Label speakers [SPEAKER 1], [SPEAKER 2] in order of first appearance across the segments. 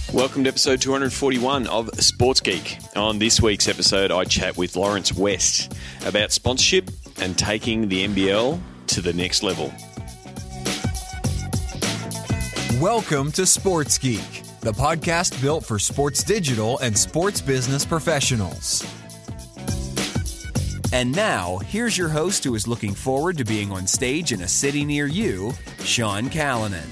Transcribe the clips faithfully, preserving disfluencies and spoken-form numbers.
[SPEAKER 1] Welcome to episode two forty-one of Sports Geek. On this week's episode, I chat with Lawrence West about sponsorship and taking the N B L to the next level.
[SPEAKER 2] Welcome to Sports Geek, the podcast built for sports digital and sports business professionals. And now, here's your host who is looking forward to being on stage in a city near you, Sean Callanan.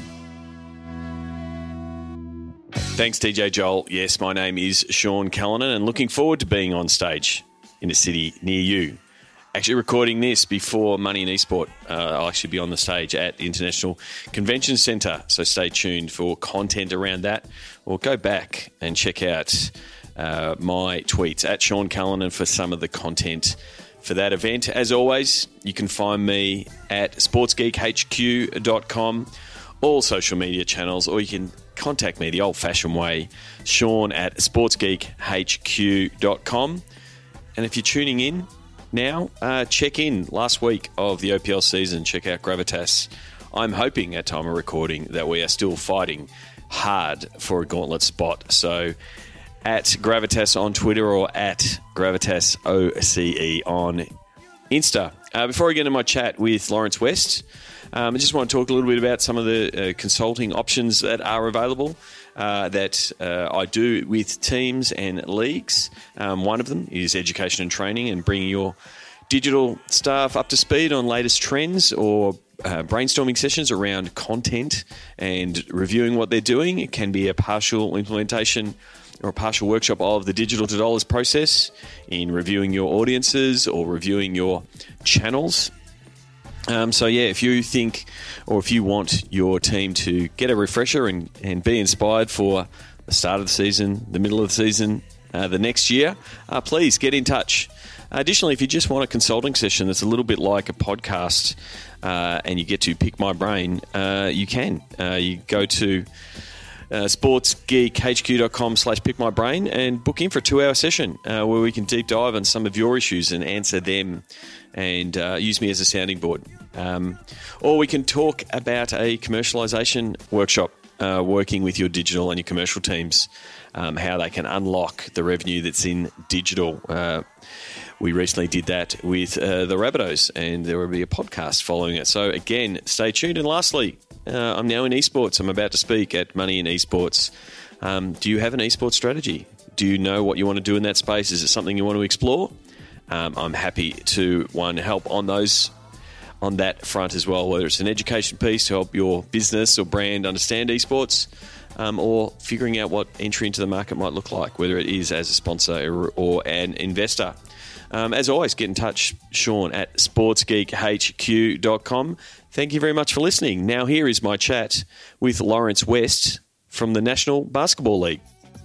[SPEAKER 1] Thanks, D J Joel. Yes, my name is Sean Callanan and looking forward to being on stage in a city near you. Actually recording this before Money in Esport. Uh, I'll actually be on the stage at International Convention Centre, so stay tuned for content around that. Or go back and check out uh, my tweets at Sean Callanan for some of the content for that event. As always, you can find me at sports geek h q dot com, all social media channels, or you can contact me the old-fashioned way, Sean at sports geek h q dot com. And if you're tuning in now, uh, check in last week of the O P L season. Check out Gravitas. I'm hoping at time of recording that we are still fighting hard for a gauntlet spot. So at Gravitas on Twitter or at Gravitas O C E on Insta. Uh, before I get into my chat with Lawrence West, Um, I just want to talk a little bit about some of the uh, consulting options that are available uh, that uh, I do with teams and leagues. Um, one of them is education and training and bringing your digital staff up to speed on latest trends or uh, brainstorming sessions around content and reviewing what they're doing. It can be a partial implementation or a partial workshop of the digital to dollars process in reviewing your audiences or reviewing your channels. Um, so, yeah, if you think or if you want your team to get a refresher and, and be inspired for the start of the season, the middle of the season, uh, the next year, uh, please get in touch. Additionally, if you just want a consulting session that's a little bit like a podcast uh, and you get to pick my brain, uh, you can. Uh, you go to uh, sportsgeekhq.com slash pick my brain and book in for a two-hour session uh, where we can deep dive on some of your issues and answer them and uh, use me as a sounding board. Um, or we can talk about a commercialization workshop uh, working with your digital and your commercial teams, um, how they can unlock the revenue that's in digital. Uh, we recently did that with uh, the Rabbitohs, and there will be a podcast following it. So again, stay tuned. And lastly, uh, I'm now in esports. I'm about to speak at Money in Esports. Um, do you have an esports strategy? Do you know what you want to do in that space? Is it something you want to explore? Um, I'm happy to, one, help on those on that front as well, whether it's an education piece to help your business or brand understand esports, um, or figuring out what entry into the market might look like, whether it is as a sponsor or, or an investor. Um, as always, get in touch, Sean at sports geek h q dot com. Thank you very much for listening. Now here is my chat with Lawrence West from the National Basketball League.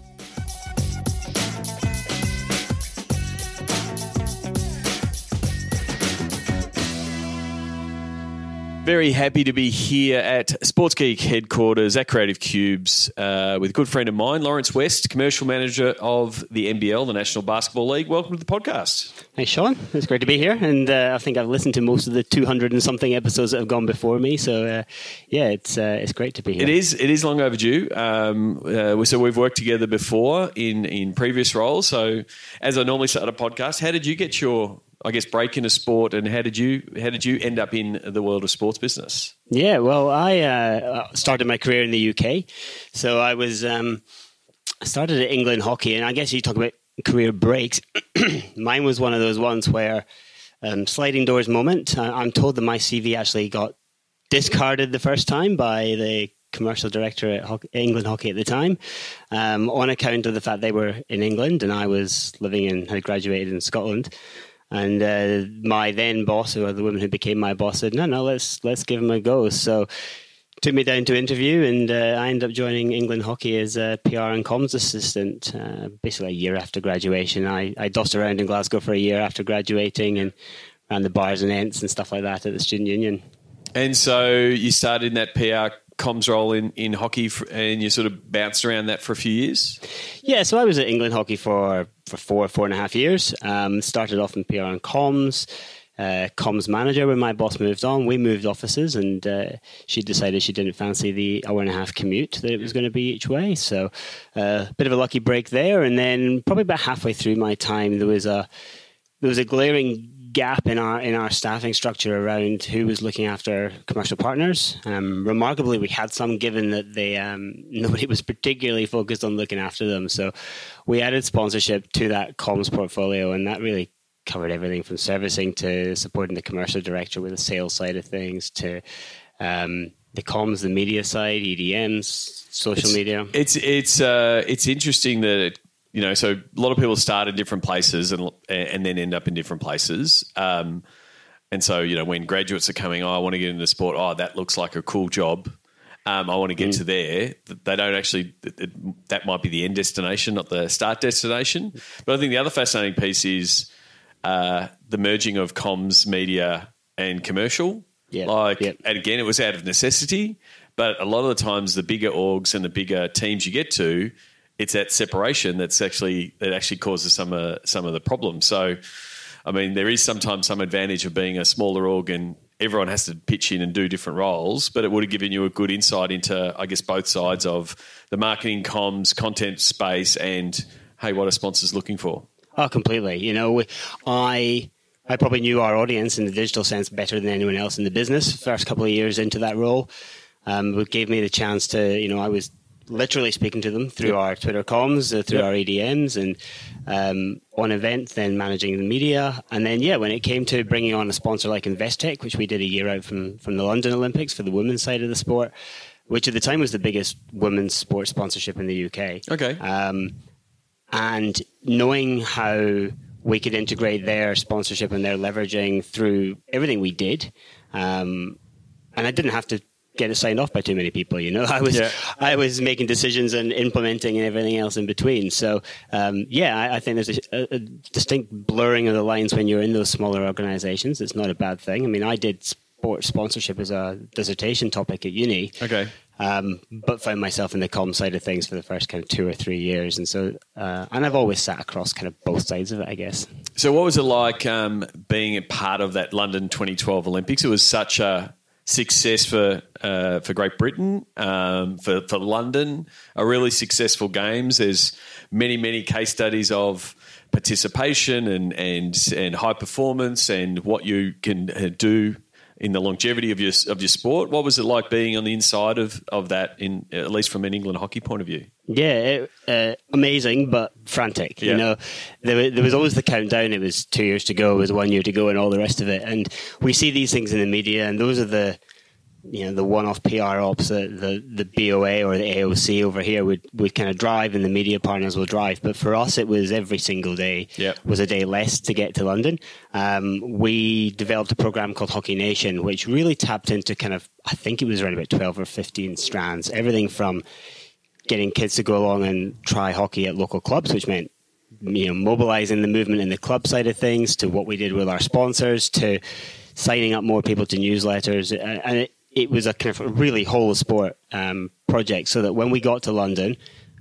[SPEAKER 1] Very happy to be here at Sports Geek headquarters at Creative Cubes uh, with a good friend of mine, Lawrence West, Commercial Manager of the N B L, the National Basketball League. Welcome to the podcast.
[SPEAKER 3] Thanks, Sean. It's great to be here. And uh, I think I've listened to most of the two hundred and something episodes that have gone before me. So, uh, yeah, it's uh, it's great to be here.
[SPEAKER 1] It is It is long overdue. Um, uh, so we've worked together before in, in previous roles. So as I normally start a podcast, how did you get your... I guess break into sport, and how did you how did you end up in the world of sports business?
[SPEAKER 3] Yeah, well, I uh, started my career in the U K, so I was um, I started at England Hockey, and I guess you talk about career breaks. Mine was one of those ones where um, sliding doors moment. I, I'm told that my C V actually got discarded the first time by the commercial director at Ho- England Hockey at the time, um, on account of the fact they were in England and I was living in had graduated in Scotland. And uh, my then boss, or the woman who became my boss, said, no, no, let's let's give him a go. So took me down to interview, and uh, I ended up joining England Hockey as a P R and comms assistant, uh, basically a year after graduation. I, I dossed around in Glasgow for a year after graduating and ran the bars and ents and stuff like that at the Student Union.
[SPEAKER 1] And so you started in that P R comms role in, in hockey for, and you sort of bounced around that for a few years?
[SPEAKER 3] Yeah, so I was at England Hockey for, for four, four and a half years. Um, started off in P R and comms, uh, comms manager when my boss moved on. We moved offices, and uh, she decided she didn't fancy the hour and a half commute that it was going to be each way. So a uh, bit of a lucky break there. And then probably about halfway through my time, there was a there was a glaring gap in our in our staffing structure around who was looking after commercial partners. Um, remarkably, we had some, given that they um, nobody was particularly focused on looking after them. So we added sponsorship to that comms portfolio, and that really covered everything from servicing to supporting the commercial director with the sales side of things to um, the comms, the media side, E D Ms, social
[SPEAKER 1] it's,
[SPEAKER 3] media.
[SPEAKER 1] It's it's uh, it's interesting that it, you know, so a lot of people start in different places and and then end up in different places. Um, and so, you know, when graduates are coming, oh, I want to get into sport. Oh, that looks like a cool job. Um, I want to get mm. to there. They don't actually, it, that might be the end destination, not the start destination. But I think the other fascinating piece is uh, the merging of comms, media and commercial.
[SPEAKER 3] Yeah.
[SPEAKER 1] Like,
[SPEAKER 3] yeah.
[SPEAKER 1] And again, it was out of necessity. But a lot of the times the bigger orgs and the bigger teams you get to, it's that separation that's actually that actually causes some uh, some of the problems. So, I mean, there is sometimes some advantage of being a smaller org and everyone has to pitch in and do different roles, but it would have given you a good insight into, I guess, both sides of the marketing, comms, content space, and hey, what are sponsors looking for?
[SPEAKER 3] Oh, completely. You know, we, I I probably knew our audience in the digital sense better than anyone else in the business. First couple of years into that role, um, it gave me the chance to, you know, I was literally speaking to them through yep. our Twitter comms, uh, through yep. our E D Ms, and um, on events, then managing the media. And then, yeah, when it came to bringing on a sponsor like Investec, which we did a year out from, from the London Olympics for the women's side of the sport, which at the time was the biggest women's sports sponsorship in the U K.
[SPEAKER 1] Okay.
[SPEAKER 3] Um, and knowing how we could integrate their sponsorship and their leveraging through everything we did, um, and I didn't have to get it signed off by too many people. You know, I was yeah. I was making decisions and implementing and everything else in between. So um, yeah, I, I think there's a, a distinct blurring of the lines when you're in those smaller organizations. It's not a bad thing. I mean, I did sports sponsorship as a dissertation topic at uni.
[SPEAKER 1] Okay.
[SPEAKER 3] Um, but found myself in the comm side of things for the first kind of two or three years. And so, uh, and I've always sat across kind of both sides of it, I guess.
[SPEAKER 1] So what was it like um, being a part of that London twenty twelve Olympics? It was such a success for uh, for Great Britain, um, for, for London, a really successful games. There's many, many case studies of participation and, and, and high performance and what you can do in the longevity of your of your sport. What was it like being on the inside of, of that, in at least from an England hockey point of view?
[SPEAKER 3] Yeah, uh, amazing, but frantic. Yeah. You know, there, there was always the countdown. It was two years to go, it was one year to go, and all the rest of it. And we see these things in the media, and those are the, you know, the one-off P R ops that the, the B O A or the A O C over here would, would kind of drive, and the media partners will drive. But for us, it was every single day yep. was a day less to get to London. Um, we developed a program called Hockey Nation, which really tapped into kind of, I think it was around about twelve or fifteen strands, everything from getting kids to go along and try hockey at local clubs, which meant, you know, mobilizing the movement in the club side of things, to what we did with our sponsors, to signing up more people to newsletters. And it, it was a kind of a really whole of sport um, project, so that when we got to London,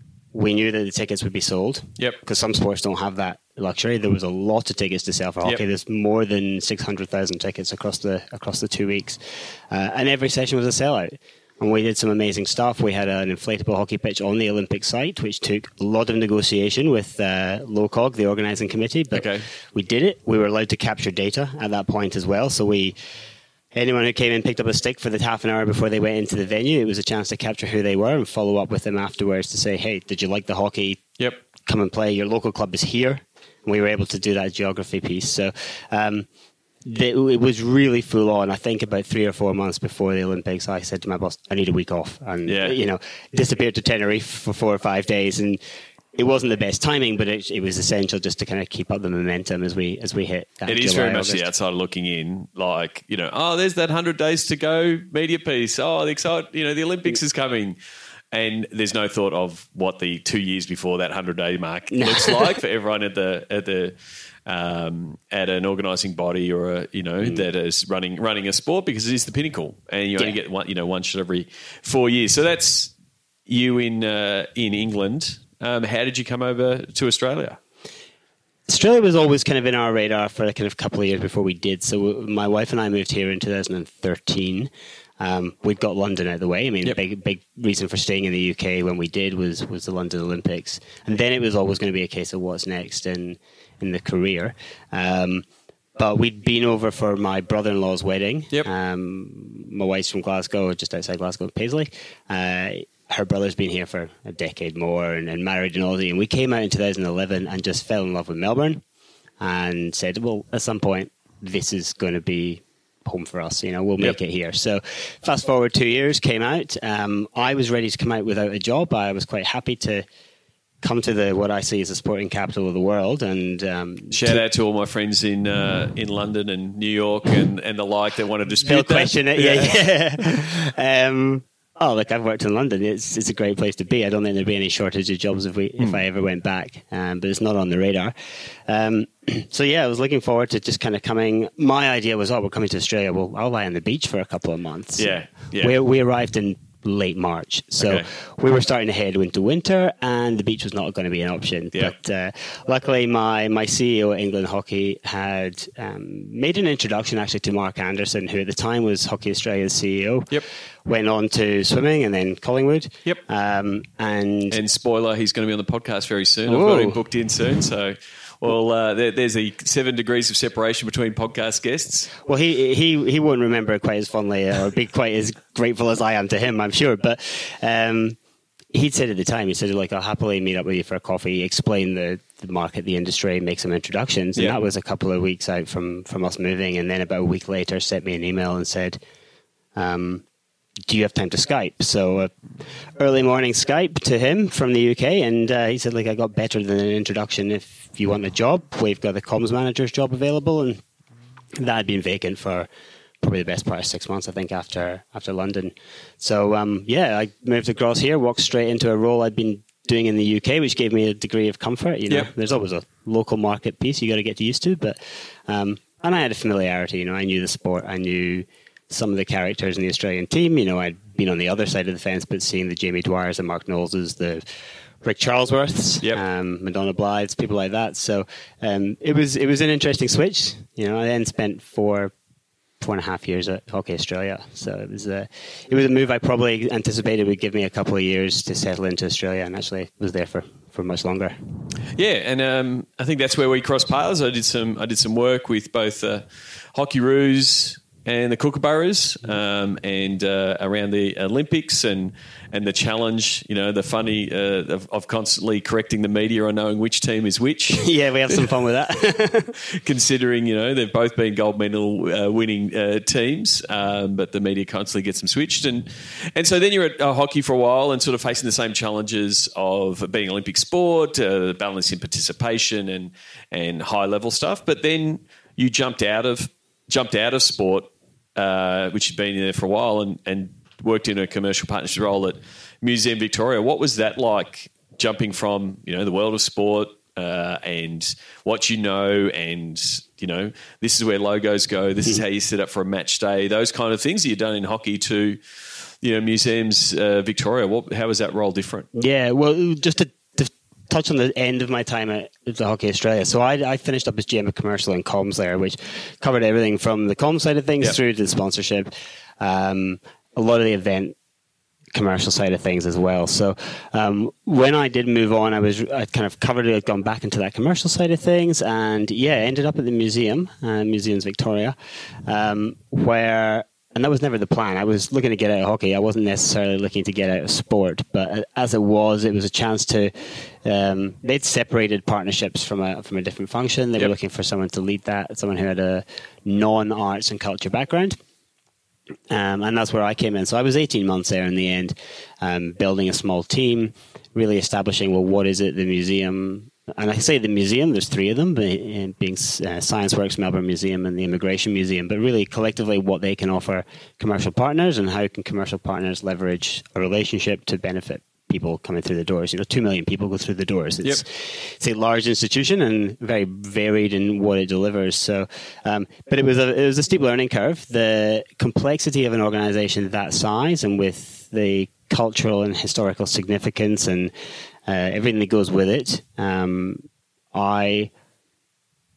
[SPEAKER 3] we knew that the tickets would be sold.
[SPEAKER 1] Yep.
[SPEAKER 3] Because some sports don't have that luxury. There was a lot of tickets to sell for hockey. Yep. There's more than six hundred thousand tickets across the across the two weeks. Uh, and every session was a sellout. And we did some amazing stuff. We had an inflatable hockey pitch on the Olympic site, which took a lot of negotiation with uh, LOCOG, the organising committee. But okay. we did it. We were allowed to capture data at that point as well. So we, anyone who came in, picked up a stick for the half an hour before they went into the venue, it was a chance to capture who they were and follow up with them afterwards to say, hey, did you like the hockey?
[SPEAKER 1] Yep.
[SPEAKER 3] Come and play. Your local club is here. And we were able to do that geography piece. So um, the, it was really full on. I think about three or four months before the Olympics, I said to my boss, I need a week off. And, yeah. you know, disappeared to Tenerife for four or five days. And it wasn't the best timing, but it, it was essential just to kind of keep up the momentum as we as we hit that
[SPEAKER 1] It
[SPEAKER 3] July,
[SPEAKER 1] is very much
[SPEAKER 3] August.
[SPEAKER 1] the outsider looking in, like, you know, oh, there's that one hundred days to go media piece. Oh, the excited, you know, the Olympics is coming. And there's no thought of what the two years before that hundred-day mark looks like for everyone at the at the um, at an organising body or a, you know mm. that is running running a sport, because it is the pinnacle, and you only yeah. get one you know one shot every four years. So that's you in uh, in England. Um, how did you come over to Australia?
[SPEAKER 3] Australia was always kind of in our radar for a kind of couple of years before we did. So my wife and I moved here in two thousand thirteen. Um, we'd got London out of the way. I mean,
[SPEAKER 1] yep.
[SPEAKER 3] big big reason for staying in the U K when we did was was the London Olympics, and then it was always going to be a case of what's next in in the career. Um, but we'd been over for my brother-in-law's wedding.
[SPEAKER 1] Yep.
[SPEAKER 3] Um, my wife's from Glasgow, just outside Glasgow, Paisley. Uh, her brother's been here for a decade more and, and married in Aussie. And we came out in two thousand eleven and just fell in love with Melbourne and said, well, at some point, this is going to be home for us. You know, we'll make
[SPEAKER 1] yep.
[SPEAKER 3] it here. So fast forward two years, came out. Um, I was ready to come out without a job. I was quite happy to come to the what I see as the sporting capital of the world. And um,
[SPEAKER 1] shout out to all my friends in uh, in London and New York and, and the like that want to dispute
[SPEAKER 3] they'll
[SPEAKER 1] that.
[SPEAKER 3] question it. Yeah, yeah. um, oh, look, I've worked in London. It's it's a great place to be. I don't think there'd be any shortage of jobs if we mm. if I ever went back. Um, but it's not on the radar. Um, so yeah, I was looking forward to just kind of coming. My idea was, oh, we're coming to Australia. Well, I'll lie on the beach for a couple of months.
[SPEAKER 1] Yeah, yeah.
[SPEAKER 3] We we arrived in late March, so
[SPEAKER 1] okay.
[SPEAKER 3] we were starting to head into winter, and the beach was not going to be an option.
[SPEAKER 1] Yeah.
[SPEAKER 3] But uh, luckily, my my C E O at England Hockey had um, made an introduction actually to Mark Anderson, who at the time was Hockey Australia's C E O.
[SPEAKER 1] Yep.
[SPEAKER 3] Went on to swimming and then Collingwood.
[SPEAKER 1] Yep.
[SPEAKER 3] Um, and
[SPEAKER 1] and spoiler, he's going to be on the podcast very soon.
[SPEAKER 3] Whoa.
[SPEAKER 1] I've got him booked in soon, so. Well, uh, there, there's a seven degrees of separation between podcast guests.
[SPEAKER 3] Well, he he he won't remember it quite as fondly or be quite as grateful as I am to him, I'm sure. But um, he'd said at the time, he said, like, I'll happily meet up with you for a coffee, explain the, the market, the industry, make some introductions. And
[SPEAKER 1] yeah.
[SPEAKER 3] that was a couple of weeks out from, from us moving. And then about a week later, sent me an email and said, um, do you have time to Skype? So uh, early morning Skype to him from the U K, and uh, he said, like, I got better than an introduction. If you want a job, we've got the comms manager's job available, and that had been vacant for probably the best part of six months, I think, after after London. So um, yeah, I moved across here, walked straight into a role I'd been doing in the U K, which gave me a degree of comfort. You know,
[SPEAKER 1] yeah.
[SPEAKER 3] there's always a local market piece you got to get used to, but um, and I had a familiarity. You know, I knew the sport, I knew some of the characters in the Australian team. You know, I'd been on the other side of the fence, but seeing the Jamie Dwyers and Mark Knowleses, the Rick Charlesworths,
[SPEAKER 1] yep.
[SPEAKER 3] um, Madonna Blythes, people like that. So um, it was it was an interesting switch. You know, I then spent four four and a half years at Hockey Australia. So it was a it was a move I probably anticipated would give me a couple of years to settle into Australia, and actually was there for, for much longer.
[SPEAKER 1] Yeah, and um, I think that's where we crossed paths. I did some I did some work with both uh, Hockey Roos and the Kookaburras, um, and uh, around the Olympics and, and the challenge, you know, the funny uh, of, of constantly correcting the media on knowing which team is which.
[SPEAKER 3] Yeah, we have some fun with that.
[SPEAKER 1] Considering, you know, they've both been gold medal uh, winning uh, teams, um, but the media constantly gets them switched. And and so then you're at uh, hockey for a while and sort of facing the same challenges of being Olympic sport, uh, balancing participation and, and high-level stuff. But then you jumped out of jumped out of sport, uh, which had been there for a while, and, and worked in a commercial partnership role at Museum Victoria. What was that like, jumping from, you know, the world of sport uh, and what you know, and, you know, this is where logos go, this is how you set up for a match day, those kind of things that you've done in hockey, to, you know, Museums uh, Victoria? What, how was that role different?
[SPEAKER 3] Yeah, well, just to touch on the end of my time at the Hockey Australia. So I, I finished up as G M of commercial and comms there, which covered everything from the comms side of things yep. through to the sponsorship, um, a lot of the event commercial side of things as well. So um, when I did move on, I was I kind of covered it, I'd gone back into that commercial side of things, and yeah, ended up at the museum, uh, Museums Victoria, um, where. And that was never the plan. I was looking to get out of hockey. I wasn't necessarily looking to get out of sport. But as it was, it was a chance to... Um, they'd separated partnerships from a from a different function. They yep. were looking for someone to lead that, someone who had a non-arts and culture background. Um, and that's where I came in. So I was eighteen months there in the end, um, building a small team, really establishing, well, what is it the museum... And I say the museum, there's three of them, being uh, ScienceWorks, Melbourne Museum, and the Immigration Museum, but really collectively what they can offer commercial partners, and how can commercial partners leverage a relationship to benefit people coming through the doors. You know, two million people go through the doors. It's, yep. it's a large institution and very varied in what it delivers. So, um, but it was a it was a steep learning curve. The complexity of an organization that size, and with the cultural and historical significance and Uh, everything that goes with it. Um, I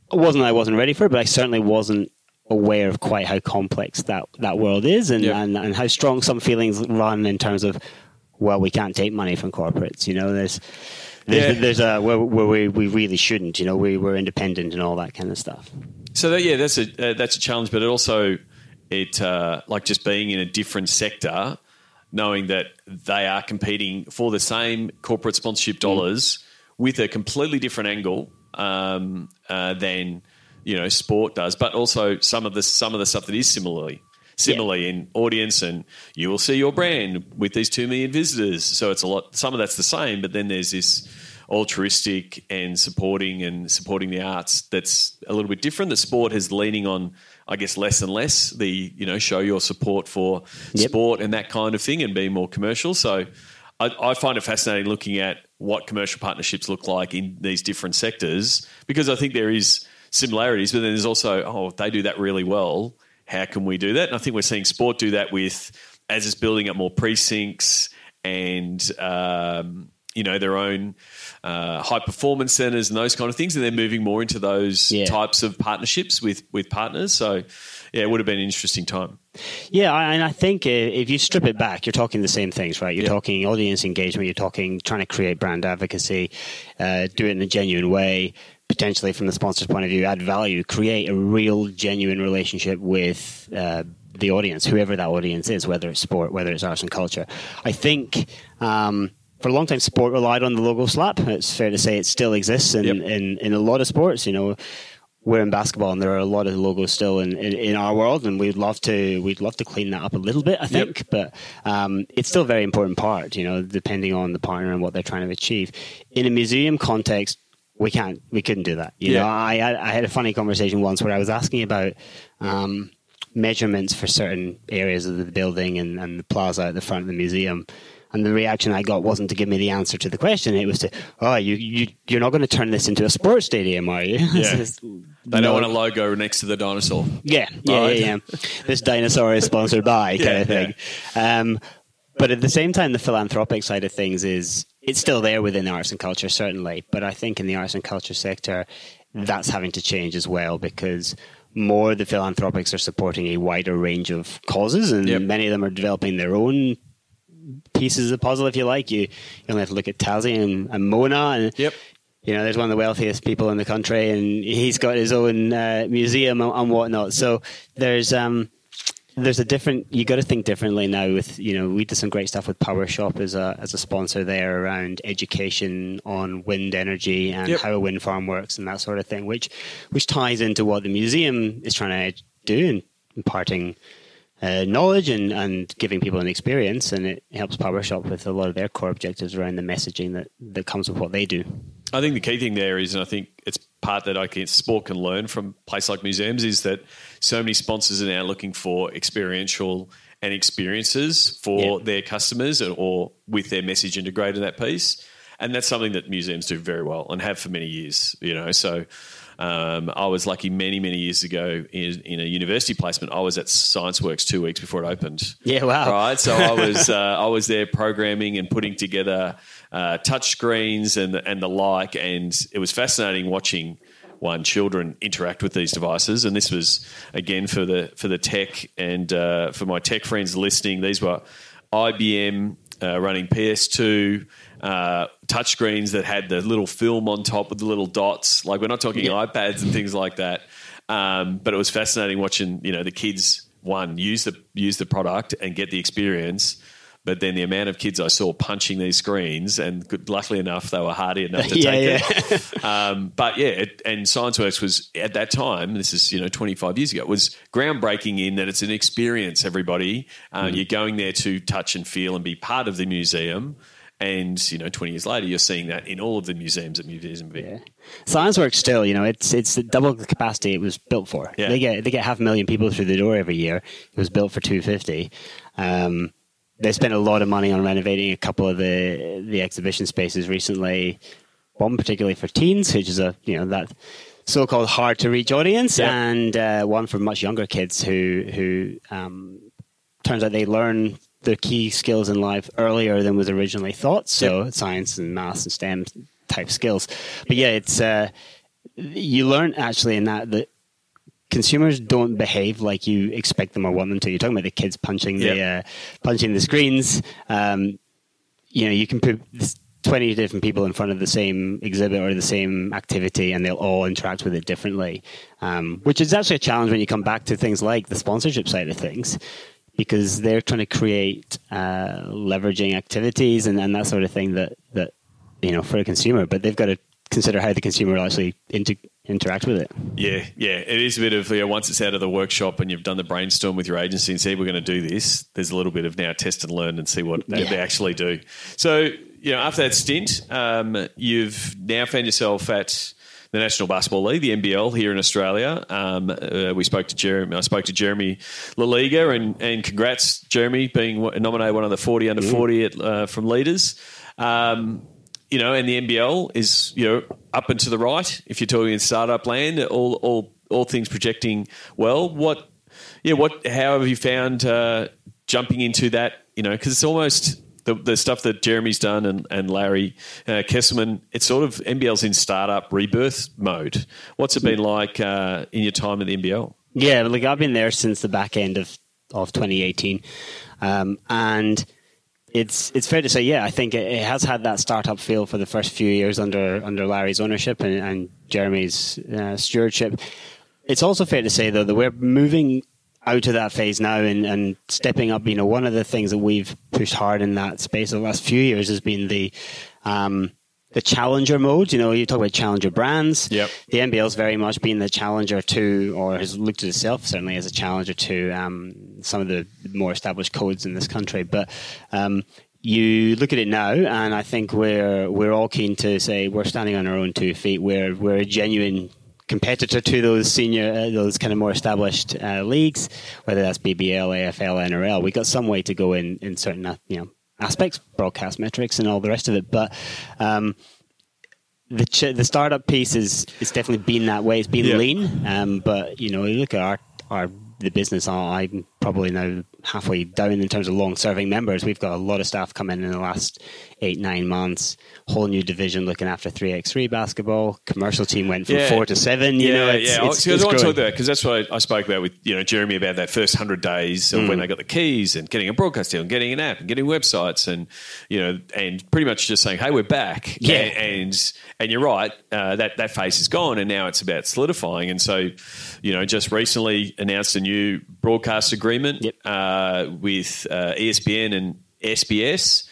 [SPEAKER 3] it wasn't I wasn't ready for it, but I certainly wasn't aware of quite how complex that, that world is and,
[SPEAKER 1] Yep.
[SPEAKER 3] and, and how strong some feelings run in terms of, well, we can't take money from corporates. You know, there's there's,
[SPEAKER 1] Yeah.
[SPEAKER 3] there's a where, where we, we really shouldn't. You know, we we're independent and all that kind of stuff.
[SPEAKER 1] So that, yeah, that's a uh, that's a challenge, but it also it uh, like just being in a different sector, knowing that they are competing for the same corporate sponsorship dollars mm. with a completely different angle um, uh, than you know sport does, but also some of the some of the stuff that is similarly. Similarly, yeah. in audience, and you will see your brand with these two million visitors. So it's a lot. Some of that's the same, but then there's this altruistic and supporting and supporting the arts that's a little bit different. The sport is leaning on, I guess, less and less the you know show your support for yep. sport and that kind of thing, and being more commercial. So I, I find it fascinating looking at what commercial partnerships look like in these different sectors, because I think there is similarities, but then there's also oh they do that really well. How can we do that? And I think we're seeing sport do that with, as it's building up more precincts and, um, you know, their own uh, high performance centers and those kind of things. And they're moving more into those yeah. types of partnerships with, with partners. So, yeah, it would have been an interesting time.
[SPEAKER 3] Yeah, and I think if you strip it back, you're talking the same things, right? You're
[SPEAKER 1] yeah.
[SPEAKER 3] talking audience engagement. You're talking trying to create brand advocacy, uh, do it in a genuine way. Potentially from the sponsor's point of view, add value, create a real, genuine relationship with uh, the audience, whoever that audience is, whether it's sport, whether it's arts and culture. I think um, for a long time, sport relied on the logo slap. It's fair to say it still exists in, yep. in, in a lot of sports. You know, we're in basketball, and there are a lot of logos still in, in, in our world, and we'd love to we'd love to clean that up a little bit, I think. Yep. But um, it's still a very important part, you know, depending on the partner and what they're trying to achieve. In a museum context, We can't. We couldn't do that. You
[SPEAKER 1] yeah.
[SPEAKER 3] know, I I had a funny conversation once where I was asking about um, measurements for certain areas of the building and, and the plaza at the front of the museum, and the reaction I got wasn't to give me the answer to the question. It was to, oh, you you you're not going to turn this into a sports stadium, are you?
[SPEAKER 1] Yeah. They don't want a logo next to the dinosaur.
[SPEAKER 3] Yeah, yeah, right. yeah, yeah. This dinosaur is sponsored by kind yeah, of thing. Yeah. Um, but at the same time, the philanthropic side of things is. It's still there within the arts and culture, certainly. But I think in the arts and culture sector, that's having to change as well, because more of the philanthropics are supporting a wider range of causes, and yep. many of them are developing their own pieces of the puzzle, if you like. You, you only have to look at Tazi and, and Mona. And,
[SPEAKER 1] yep.
[SPEAKER 3] you know, there's one of the wealthiest people in the country, and he's got his own uh, museum and, and whatnot. So there's... Um, There's a different. You got to think differently now. With you know, we did some great stuff with PowerShop as a as a sponsor there around education on wind energy and yep. how a wind farm works and that sort of thing, which which ties into what the museum is trying to do in imparting uh, knowledge and, and giving people an experience, and it helps PowerShop with a lot of their core objectives around the messaging that, that comes with what they do.
[SPEAKER 1] I think the key thing there is, and I think it's part that I can sport can learn from a place like museums, is that so many sponsors are now looking for experiential and experiences for yeah. their customers, or with their message integrated in that piece. And that's something that museums do very well and have for many years, you know. So um, I was lucky many, many years ago in, in a university placement. I was at ScienceWorks two weeks before it opened.
[SPEAKER 3] Yeah, wow.
[SPEAKER 1] Right. So I was uh, I was there programming and putting together uh, touch screens and and the like, and it was fascinating watching one children interact with these devices. And this was again for the for the tech and uh, for my tech friends listening. These were I B M uh, running P S two. Uh, touchscreens that had the little film on top with the little dots. Like, we're not talking yeah. iPads and things like that. Um, but it was fascinating watching, you know, the kids, one, use the use the product and get the experience. But then the amount of kids I saw punching these screens, and good, luckily enough, they were hardy enough to
[SPEAKER 3] yeah,
[SPEAKER 1] take
[SPEAKER 3] yeah.
[SPEAKER 1] it. Um, but yeah, it, and ScienceWorks was at that time, this is, you know, twenty-five years ago, it was groundbreaking in that it's an experience, everybody. Uh, mm. You're going there to touch and feel and be part of the museum. And, you know, twenty years later, you're seeing that in all of the museums at Museums and Vic.
[SPEAKER 3] Yeah. ScienceWorks still, you know, it's it's double the capacity it was built for.
[SPEAKER 1] Yeah.
[SPEAKER 3] They get they get half a million people through the door every year. It was built for two hundred fifty. Um, they spent a lot of money on renovating a couple of the the exhibition spaces recently. One particularly for teens, which is a, you know, that so-called hard to reach audience, yeah. and uh, one for much younger kids who who um, turns out they learn the key skills in life earlier than was originally thought. So yep. science and maths and STEM type skills. But yeah, it's uh, you learn actually in that that consumers don't behave like you expect them or want them to. You're talking about the kids punching the
[SPEAKER 1] Yep.
[SPEAKER 3] uh, punching the screens. Um, you know, you can put twenty different people in front of the same exhibit or the same activity, and they'll all interact with it differently. Um, which is actually a challenge when you come back to things like the sponsorship side of things, because they're trying to create uh, leveraging activities and, and that sort of thing that that you know for a consumer, but they've got to consider how the consumer will actually inter- interact with it.
[SPEAKER 1] Yeah, yeah. It is a bit of, you know, once it's out of the workshop and you've done the brainstorm with your agency and said, we're going to do this, there's a little bit of now test and learn and see what they,
[SPEAKER 3] Yeah.
[SPEAKER 1] they actually do. So, you know, after that stint, um, you've now found yourself at the National Basketball League, the N B L here in Australia. Um, uh, we spoke to Jeremy. I spoke to Jeremy La Liga, and, and congrats, Jeremy, being nominated one of the forty under forty at, uh, from Leaders. Um, You know, and the N B L is, you know, up and to the right. If you're talking in startup land, all all all things projecting well. What, yeah, what? How have you found uh, jumping into that? You know, because it's almost the the stuff that Jeremy's done and and Larry uh, Kesselman. It's sort of N B L's in startup rebirth mode. What's it been like uh, in your time at the N B L?
[SPEAKER 3] Yeah, like I've been there since the back end of of twenty eighteen, um, and. It's it's fair to say, yeah, I think it, it has had that startup feel for the first few years under under Larry's ownership and, and Jeremy's uh, stewardship. It's also fair to say, though, that we're moving out of that phase now and, and stepping up. You know, one of the things that we've pushed hard in that space over the last few years has been the um, the challenger mode. You know, you talk about challenger brands.
[SPEAKER 1] Yep.
[SPEAKER 3] The N B L's very much been the challenger to, or has looked at itself certainly as a challenger to um, some of the more established codes in this country. But um, you look at it now, and I think we're we're all keen to say we're standing on our own two feet. We're we're a genuine competitor to those senior, uh, those kind of more established uh, leagues, whether that's B B L, A F L, N R L. We've got some way to go in in certain, uh, you know, aspects, broadcast metrics, and all the rest of it. But um, the ch- the startup piece is it's definitely been that way. It's been
[SPEAKER 1] Yeah.
[SPEAKER 3] lean, um, but you know, you look at our our the business. I'm probably now halfway down in terms of long serving members. We've got a lot of staff come in in the last eight nine months. Whole new division looking after three by three basketball. Commercial team went from
[SPEAKER 1] Yeah.
[SPEAKER 3] four to seven. You
[SPEAKER 1] yeah,
[SPEAKER 3] know, it's,
[SPEAKER 1] yeah.
[SPEAKER 3] it's,
[SPEAKER 1] So I
[SPEAKER 3] it's
[SPEAKER 1] want to talk
[SPEAKER 3] growing.
[SPEAKER 1] about because that's what I, I spoke about with you know Jeremy about that first hundred days of
[SPEAKER 3] Mm.
[SPEAKER 1] when they got the keys and getting a broadcast deal and getting an app and getting websites and you know and pretty much just saying, hey, we're back.
[SPEAKER 3] Yeah.
[SPEAKER 1] and and, and you're right. Uh, that that phase is gone, and now it's about solidifying. And so, you know, just recently announced a new broadcast agreement
[SPEAKER 3] Yep.
[SPEAKER 1] uh, with uh, E S P N and S B S.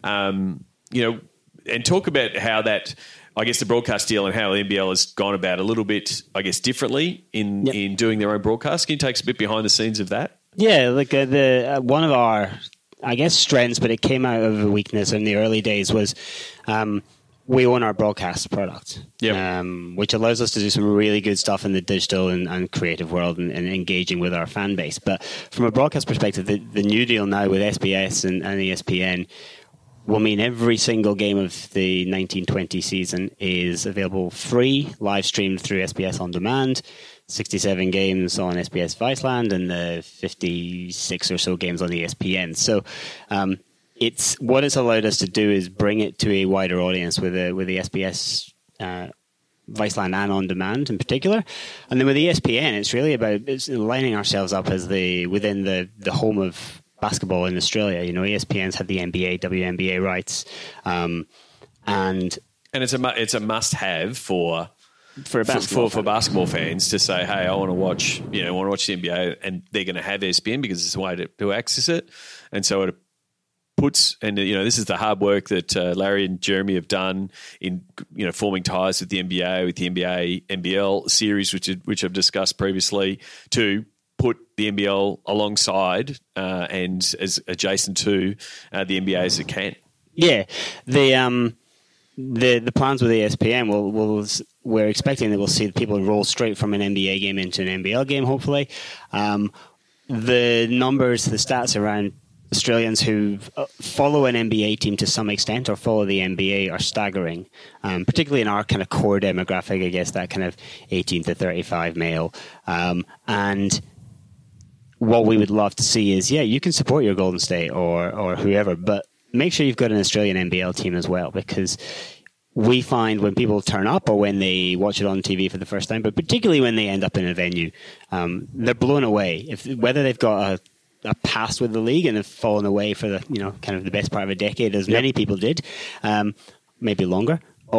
[SPEAKER 1] Um, you know. And talk about how that, I guess, the broadcast deal and how the N B L has gone about a little bit, I guess, differently in,
[SPEAKER 3] Yep.
[SPEAKER 1] in doing their own broadcast. Can you take us a bit behind the scenes of that?
[SPEAKER 3] Yeah, like uh, the uh, one of our, I guess, strengths, but it came out of a weakness in the early days was um, we own our broadcast product,
[SPEAKER 1] Yep.
[SPEAKER 3] um, which allows us to do some really good stuff in the digital and, and creative world and, and engaging with our fan base. But from a broadcast perspective, the, the new deal now with S B S and, and E S P N will mean every single game of the nineteen twenty season is available free, live streamed through S B S On Demand, sixty-seven games on S B S Viceland, and the fifty-six or so games on E S P N. So um, it's what it's allowed us to do is bring it to a wider audience with, a, with the S B S uh, Viceland and On Demand in particular. And then with E S P N, it's really about it's lining ourselves up as the within the, the home of basketball in Australia. You know, E S P N's had the N B A, W N B A rights, um, and
[SPEAKER 1] And it's a mu- it's a must have for
[SPEAKER 3] for a
[SPEAKER 1] for,
[SPEAKER 3] basketball
[SPEAKER 1] for, for basketball fans to say, hey, I want to watch you know I want to watch the N B A, and they're going to have E S P N because it's a way to, to access it, and so it puts and you know this is the hard work that uh, Larry and Jeremy have done in you know forming ties with the N B A, with the N B A N B L series, which which I've discussed previously, to put the N B L alongside uh, and as adjacent to uh, the N B A as it can.
[SPEAKER 3] Yeah, the um, the the plans with E S P N will will we're expecting that we'll see people roll straight from an N B A game into an N B L game. Hopefully, um, the numbers, the stats around Australians who follow an N B A team to some extent or follow the N B A are staggering, um, particularly in our kind of core demographic. I guess that kind of eighteen to thirty-five male, um, and what we would love to see is, yeah, you can support your Golden State or or whoever, but make sure you've got an Australian N B L team as well, because we find when people turn up or when they watch it on T V for the first time, but particularly when they end up in a venue, um, they're blown away. If whether they've got a, a past with the league and have fallen away for the, you know, kind of the best part of a decade, as yep. many people did, um, maybe longer,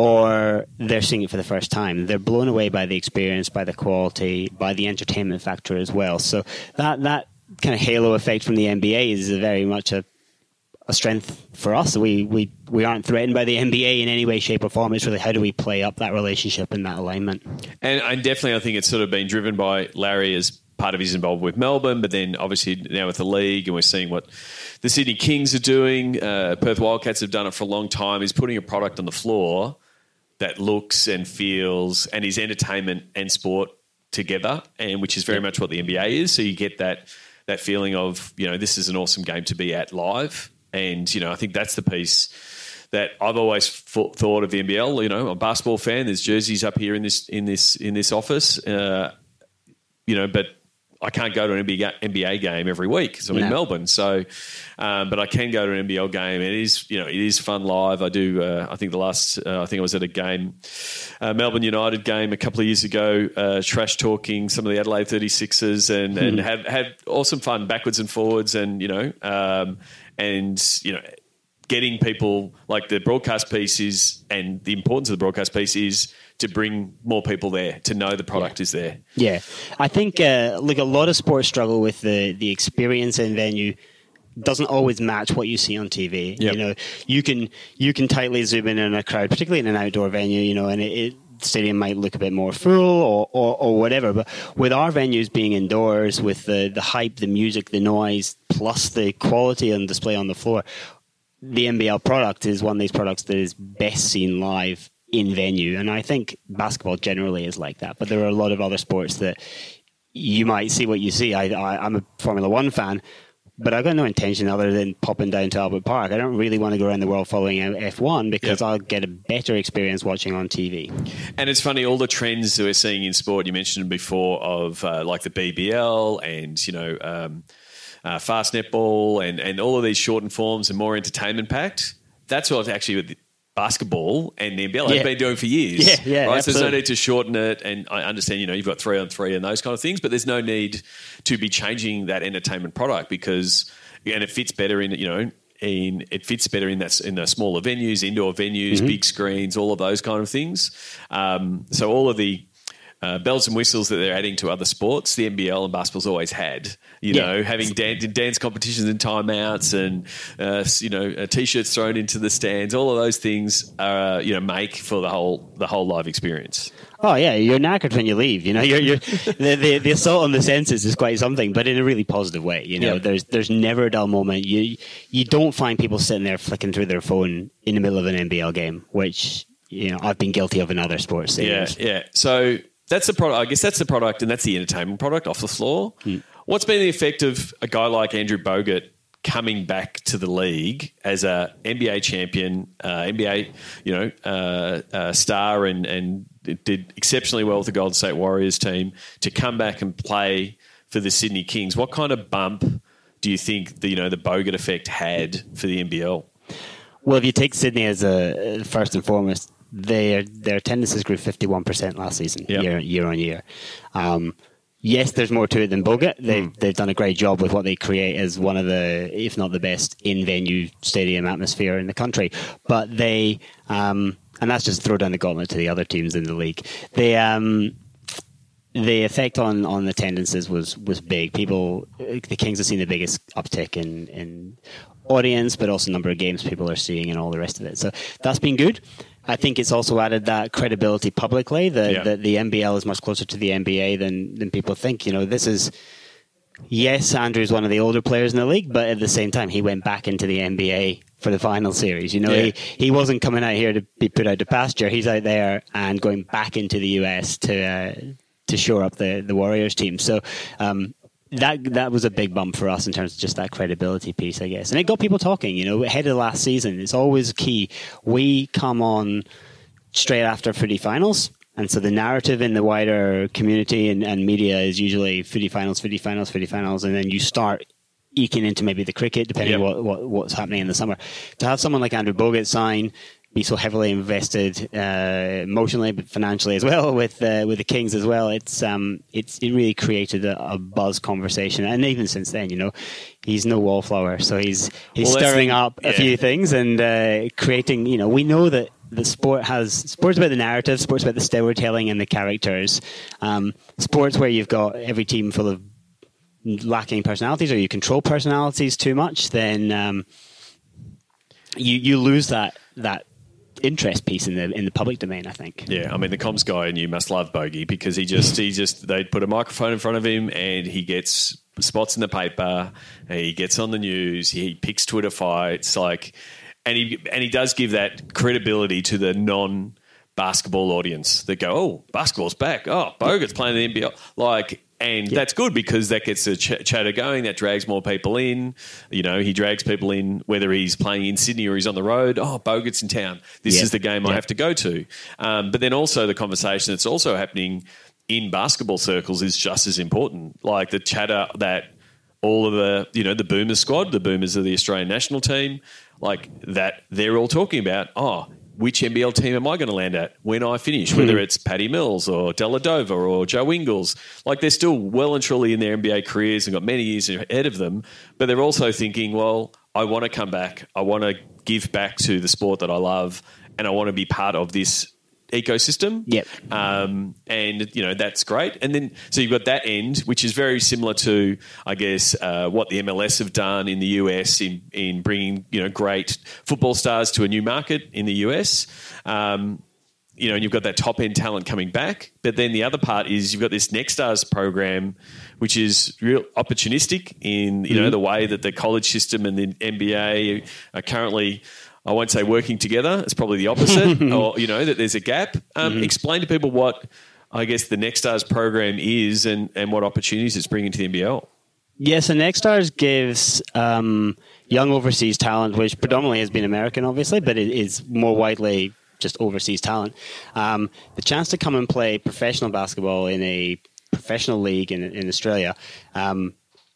[SPEAKER 3] or they're seeing it for the first time. They're blown away by the experience, by the quality, by the entertainment factor as well. So that that kind of halo effect from the N B A is very much a a strength for us. We, we we aren't threatened by the N B A in any way, shape or form. It's really how do we play up that relationship and that alignment. And,
[SPEAKER 1] and definitely I think it's sort of been driven by Larry as part of his involvement with Melbourne, but then obviously now with the league, and we're seeing what the Sydney Kings are doing. Uh, Perth Wildcats have done it for a long time. Is putting a product on the floor that looks and feels and is entertainment and sport together, and which is very much what the N B A is. So you get that that feeling of, you know, this is an awesome game to be at live. And, you know, I think that's the piece that I've always thought of the N B L. You know, I'm a basketball fan. There's jerseys up here in this in this in this office. Uh, you know, but I can't go to an N B A, N B A game every week because I'm no. in Melbourne. So, um, but I can go to an N B L game. It is, you know, it is fun live. I do. Uh, I think the last, uh, I think I was at a game, uh, Melbourne United game a couple of years ago, uh, trash talking some of the Adelaide thirty-sixers and, and had had awesome fun backwards and forwards, and you know. Um, And, you know, getting people, like the broadcast piece is, and the importance of the broadcast piece is to bring more people there, to know the product
[SPEAKER 3] yeah.
[SPEAKER 1] is there.
[SPEAKER 3] Yeah. I think, uh, like a lot of sports struggle with the, the experience in venue doesn't always match what you see on T V. Yep. You know, you can you can tightly zoom in on a crowd, particularly in an outdoor venue, you know, and it, it stadium might look a bit more full or, or, or whatever. But with our venues being indoors, with the, the hype, the music, the noise, plus the quality and display on the floor, the N B L product is one of these products that is best seen live in venue. And I think basketball generally is like that. But there are a lot of other sports that you might see what you see. I, I, I'm a Formula One fan, but I've got no intention other than popping down to Albert Park. I don't really want to go around the world following F one because yep. I'll get a better experience watching on T V.
[SPEAKER 1] And it's funny, all the trends that we're seeing in sport, you mentioned before, of uh, like the B B L and, you know, um, uh, fast netball and, and all of these shortened forms and more entertainment packed. That's what actually with basketball and the N B L yeah. have been doing for years.
[SPEAKER 3] Yeah, yeah,
[SPEAKER 1] right?
[SPEAKER 3] Absolutely.
[SPEAKER 1] So there's no need to shorten it. And I understand, you know, you've got three on three and those kind of things, but there's no need to be changing that entertainment product because, and it fits better in, you know, in it fits better in that in the smaller venues, indoor venues, mm-hmm. big screens, all of those kind of things. Um, so all of the Uh, bells and whistles that they're adding to other sports, the N B L and basketball's always had. You yeah. know, having dance, dance competitions and timeouts, and uh, you know, uh, t-shirts thrown into the stands. All of those things, are, you know, make for the whole the whole live experience.
[SPEAKER 3] Oh yeah, you're knackered when you leave. You know, you're, you're the, the the assault on the senses is quite something, but in a really positive way. You know, yeah. there's there's never a dull moment. You you don't find people sitting there flicking through their phone in the middle of an N B L game, which you know I've been guilty of in other sports.
[SPEAKER 1] Yeah, yeah. So. That's the product. I guess that's the product, and that's the entertainment product off the floor. Hmm. What's been the effect of a guy like Andrew Bogut coming back to the league as a N B A champion, uh, N B A, you know, uh, uh, star, and and did exceptionally well with the Golden State Warriors team to come back and play for the Sydney Kings? What kind of bump do you think the you know the Bogut effect had for the N B L?
[SPEAKER 3] Well, if you take Sydney as a first and foremost. Their their attendances grew fifty-one percent last season, yep. year year on year. Um, yes, there's more to it than Bogut. They've mm. they've done a great job with what they create as one of the, if not the best, in-venue stadium atmosphere in the country. But they, um, and that's just throw down the gauntlet to the other teams in the league. They, um, the effect on, on attendances was was big. People, the Kings have seen the biggest uptick in in audience, but also number of games people are seeing and all the rest of it. So that's been good. I think it's also added that credibility publicly that, yeah. that the N B L is much closer to the N B A than, than people think. You know, this is, yes, Andrew's one of the older players in the league, but at the same time, he went back into the N B A for the final series. You know, yeah. he, he wasn't coming out here to be put out to pasture. He's out there and going back into the U S to uh, to shore up the, the Warriors team. So, um, That that was a big bump for us in terms of just that credibility piece, I guess. And it got people talking, you know, ahead of the last season. It's always key. We come on straight after footy finals. And so the narrative in the wider community and, and media is usually footy finals, footy finals, footy finals. And then you start eking into maybe the cricket, depending yep. on what, what, what's happening in the summer. To have someone like Andrew Bogut sign, be so heavily invested uh, emotionally, but financially as well with uh, with the Kings as well. It's um it's it really created a, a buzz conversation, and even since then, you know, he's no wallflower, so he's he's
[SPEAKER 1] well,
[SPEAKER 3] stirring
[SPEAKER 1] the,
[SPEAKER 3] up
[SPEAKER 1] yeah.
[SPEAKER 3] a few things and uh, creating. You know, we know that the sport has sports about the narrative, sports about the storytelling and the characters. Um, sports where you've got every team full of lacking personalities, or you control personalities too much, then um, you you lose that that. interest piece in the in the public domain, I think.
[SPEAKER 1] Yeah, I mean the comms guy, and you must love Bogey because he just he just they put a microphone in front of him and he gets spots in the paper, and he gets on the news, he picks Twitter fights, like, and he and he does give that credibility to the non basketball audience that go, oh, basketball's back, oh, Bogut's playing the N B L, like. And yeah. that's good because that gets the ch- chatter going. That drags more people in. You know, he drags people in whether he's playing in Sydney or he's on the road. Oh, Bogut's in town. This
[SPEAKER 3] yeah.
[SPEAKER 1] is the game yeah. I have to go to. Um, but then also the conversation that's also happening in basketball circles is just as important. Like the chatter that all of the, you know, the Boomers squad, the Boomers of the Australian national team, like that they're all talking about, oh, which N B L team am I going to land at when I finish, whether it's Paddy Mills or Dellavedova or Joe Ingles. Like they're still well and truly in their N B A careers and got many years ahead of them, but they're also thinking, well, I want to come back. I want to give back to the sport that I love and I want to be part of this ecosystem.
[SPEAKER 3] Yep.
[SPEAKER 1] Um, and, you know, that's great. And then, so you've got that end, which is very similar to, I guess, uh, what the M L S have done in the U S in, in bringing, you know, great football stars to a new market in the U S. Um, you know, and you've got that top end talent coming back. But then the other part is you've got this Next Stars program, which is real opportunistic in, you mm-hmm. know, the way that the college system and the N B A are currently, I won't say working together. It's probably the opposite, or, you know, that there's a gap. Um, mm-hmm. Explain to people what, I guess, the Next Stars program is and, and what opportunities it's bringing to the N B L.
[SPEAKER 3] Yes, the Next Stars gives um, young overseas talent, which predominantly has been American, obviously, but it is more widely just overseas talent, um, the chance to come and play professional basketball in a professional league in, in Australia um,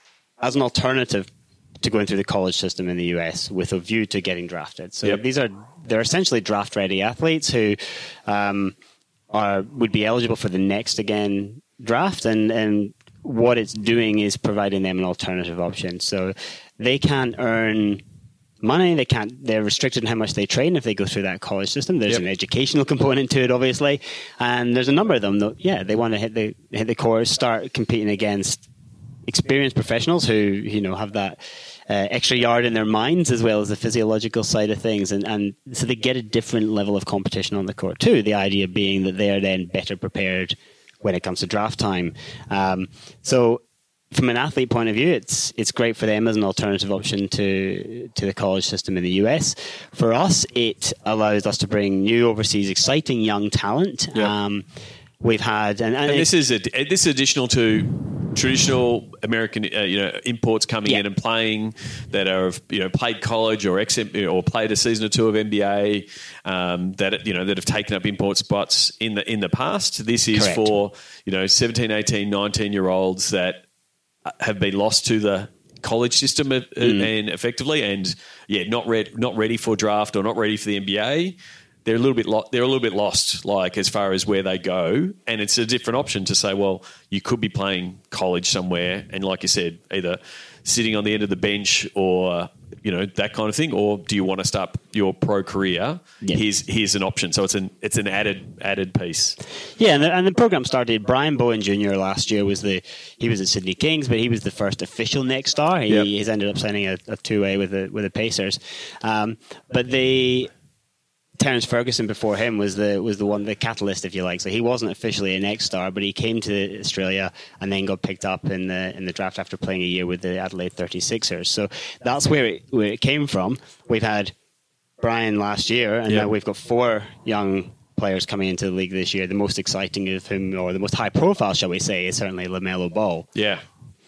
[SPEAKER 3] as an alternative to going through the college system in the U S with a view to getting drafted. So yep. these are they're essentially draft ready athletes who um, are would be eligible for the next again draft, and and what it's doing is providing them an alternative option. So they can't earn money. They can't. They're restricted in how much they train if they go through that college system. There's yep. an educational component to it, obviously, and there's a number of them that yeah they want to hit the hit the course, start competing against experienced professionals who you know have that uh, extra yard in their minds as well as the physiological side of things, and and so they get a different level of competition on the court too. The idea being that they are then better prepared when it comes to draft time. Um, so. From an athlete point of view, it's it's great for them as an alternative option to to the college system in the U S. For us, it allows us to bring new overseas, exciting young talent. Yep. Um, we've had, and, and,
[SPEAKER 1] and this is a, this is additional to traditional American, uh, you know, imports coming yep. in and playing that are you know played college or ex or played a season or two of N B A um, that you know that have taken up import spots in the in the past. This is Correct. For you know seventeen, eighteen, nineteen year olds that have been lost to the college system mm. and effectively, and yeah, not ready, not ready for draft or not ready for the N B A. They're a little bit lo- they're a little bit lost, like as far as where they go, and it's a different option to say, well, you could be playing college somewhere, and like you said, either sitting on the end of the bench or you know that kind of thing, or do you want to start your pro career? Yeah. Here's here's an option. So it's an it's an added added piece.
[SPEAKER 3] Yeah, and the, and the program started. Brian Bowen Junior last year was the he was at Sydney Kings, but he was the first official Next Star. He, yep. He's ended up signing a, a two way with the with the Pacers, um, but they. Terence Ferguson before him was the was the one the catalyst, if you like. So he wasn't officially a Next Star, but he came to Australia and then got picked up in the in the draft after playing a year with the Adelaide thirty-sixers. So that's where it where it came from. We've had Brian last year, and yep. now we've got four young players coming into the league this year. The most exciting of whom, or the most high profile, shall we say, is certainly LaMelo Ball.
[SPEAKER 1] Yeah.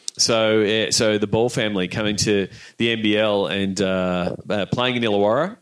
[SPEAKER 1] So uh, so the Ball family coming to the N B L and uh, uh, playing in Illawarra.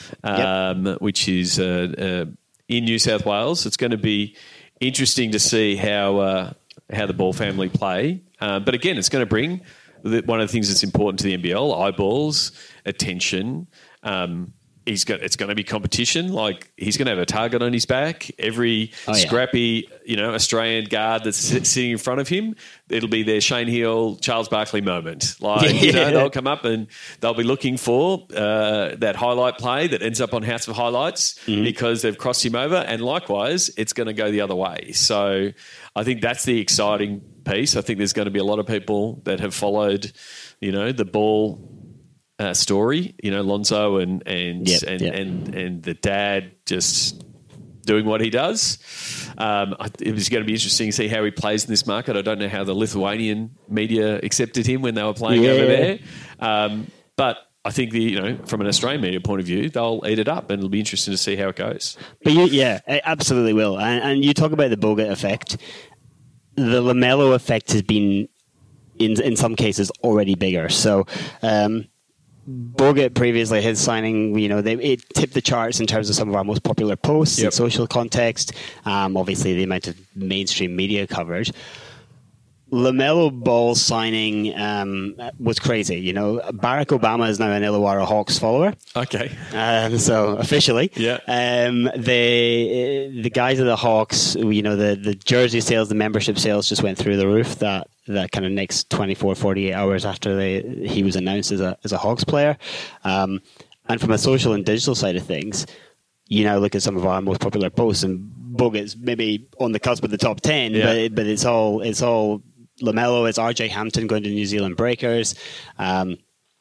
[SPEAKER 1] Um, yep. Which is uh, uh, in New South Wales. It's going to be interesting to see how uh, how the Ball family play. Uh, but again, it's going to bring the, one of the things that's important to the N B L: eyeballs, attention. Um, he's got it's going to be competition. Like he's going to have a target on his back. Every
[SPEAKER 3] Oh, yeah.
[SPEAKER 1] scrappy, you know, Australian guard that's sit- sitting in front of him, it'll be their Shane Hill, Charles Barkley moment. Like you know,
[SPEAKER 3] Yeah.
[SPEAKER 1] they'll come up and they'll be looking for uh, that highlight play that ends up on House of Highlights
[SPEAKER 3] Mm-hmm.
[SPEAKER 1] because they've crossed him over. And likewise, it's going to go the other way. So I think that's the exciting piece. I think there's going to be a lot of people that have followed, you know, the ball. Uh, story, you know, Lonzo and and
[SPEAKER 3] Yep,
[SPEAKER 1] and,
[SPEAKER 3] yep.
[SPEAKER 1] and and the dad just doing what he does. Um, I- it was going to be interesting to see how he plays in this market. I don't know how the Lithuanian media accepted him when they were playing
[SPEAKER 3] Yeah.
[SPEAKER 1] over there, um, but I think the you know from an Australian media point of view, they'll eat it up, and it'll be interesting to see how it goes.
[SPEAKER 3] But you, yeah, it absolutely will. And, and you talk about the Bogut effect. The LaMelo effect has been, in in some cases, already bigger. So. Um, Bogut previously, his signing, you know, they, it tipped the charts in terms of some of our most popular posts in
[SPEAKER 1] Yep.
[SPEAKER 3] social context. Um, obviously, the amount of mainstream media coverage. LaMelo Ball signing um, was crazy. You know, Barack Obama is now an Illawarra Hawks follower.
[SPEAKER 1] Okay,
[SPEAKER 3] Um, so officially,
[SPEAKER 1] Yeah.
[SPEAKER 3] Um, the the guys at the Hawks, you know, the, the jersey sales, the membership sales just went through the roof. That that kind of next twenty-four, forty-eight hours after they he was announced as a as a Hawks player, um, and from a social and digital side of things, you know, look at some of our most popular posts, and Bogut's maybe on the cusp of the top ten,
[SPEAKER 1] Yeah.
[SPEAKER 3] but but it's all it's all LaMelo, it's R J Hampton going to New Zealand Breakers. Um,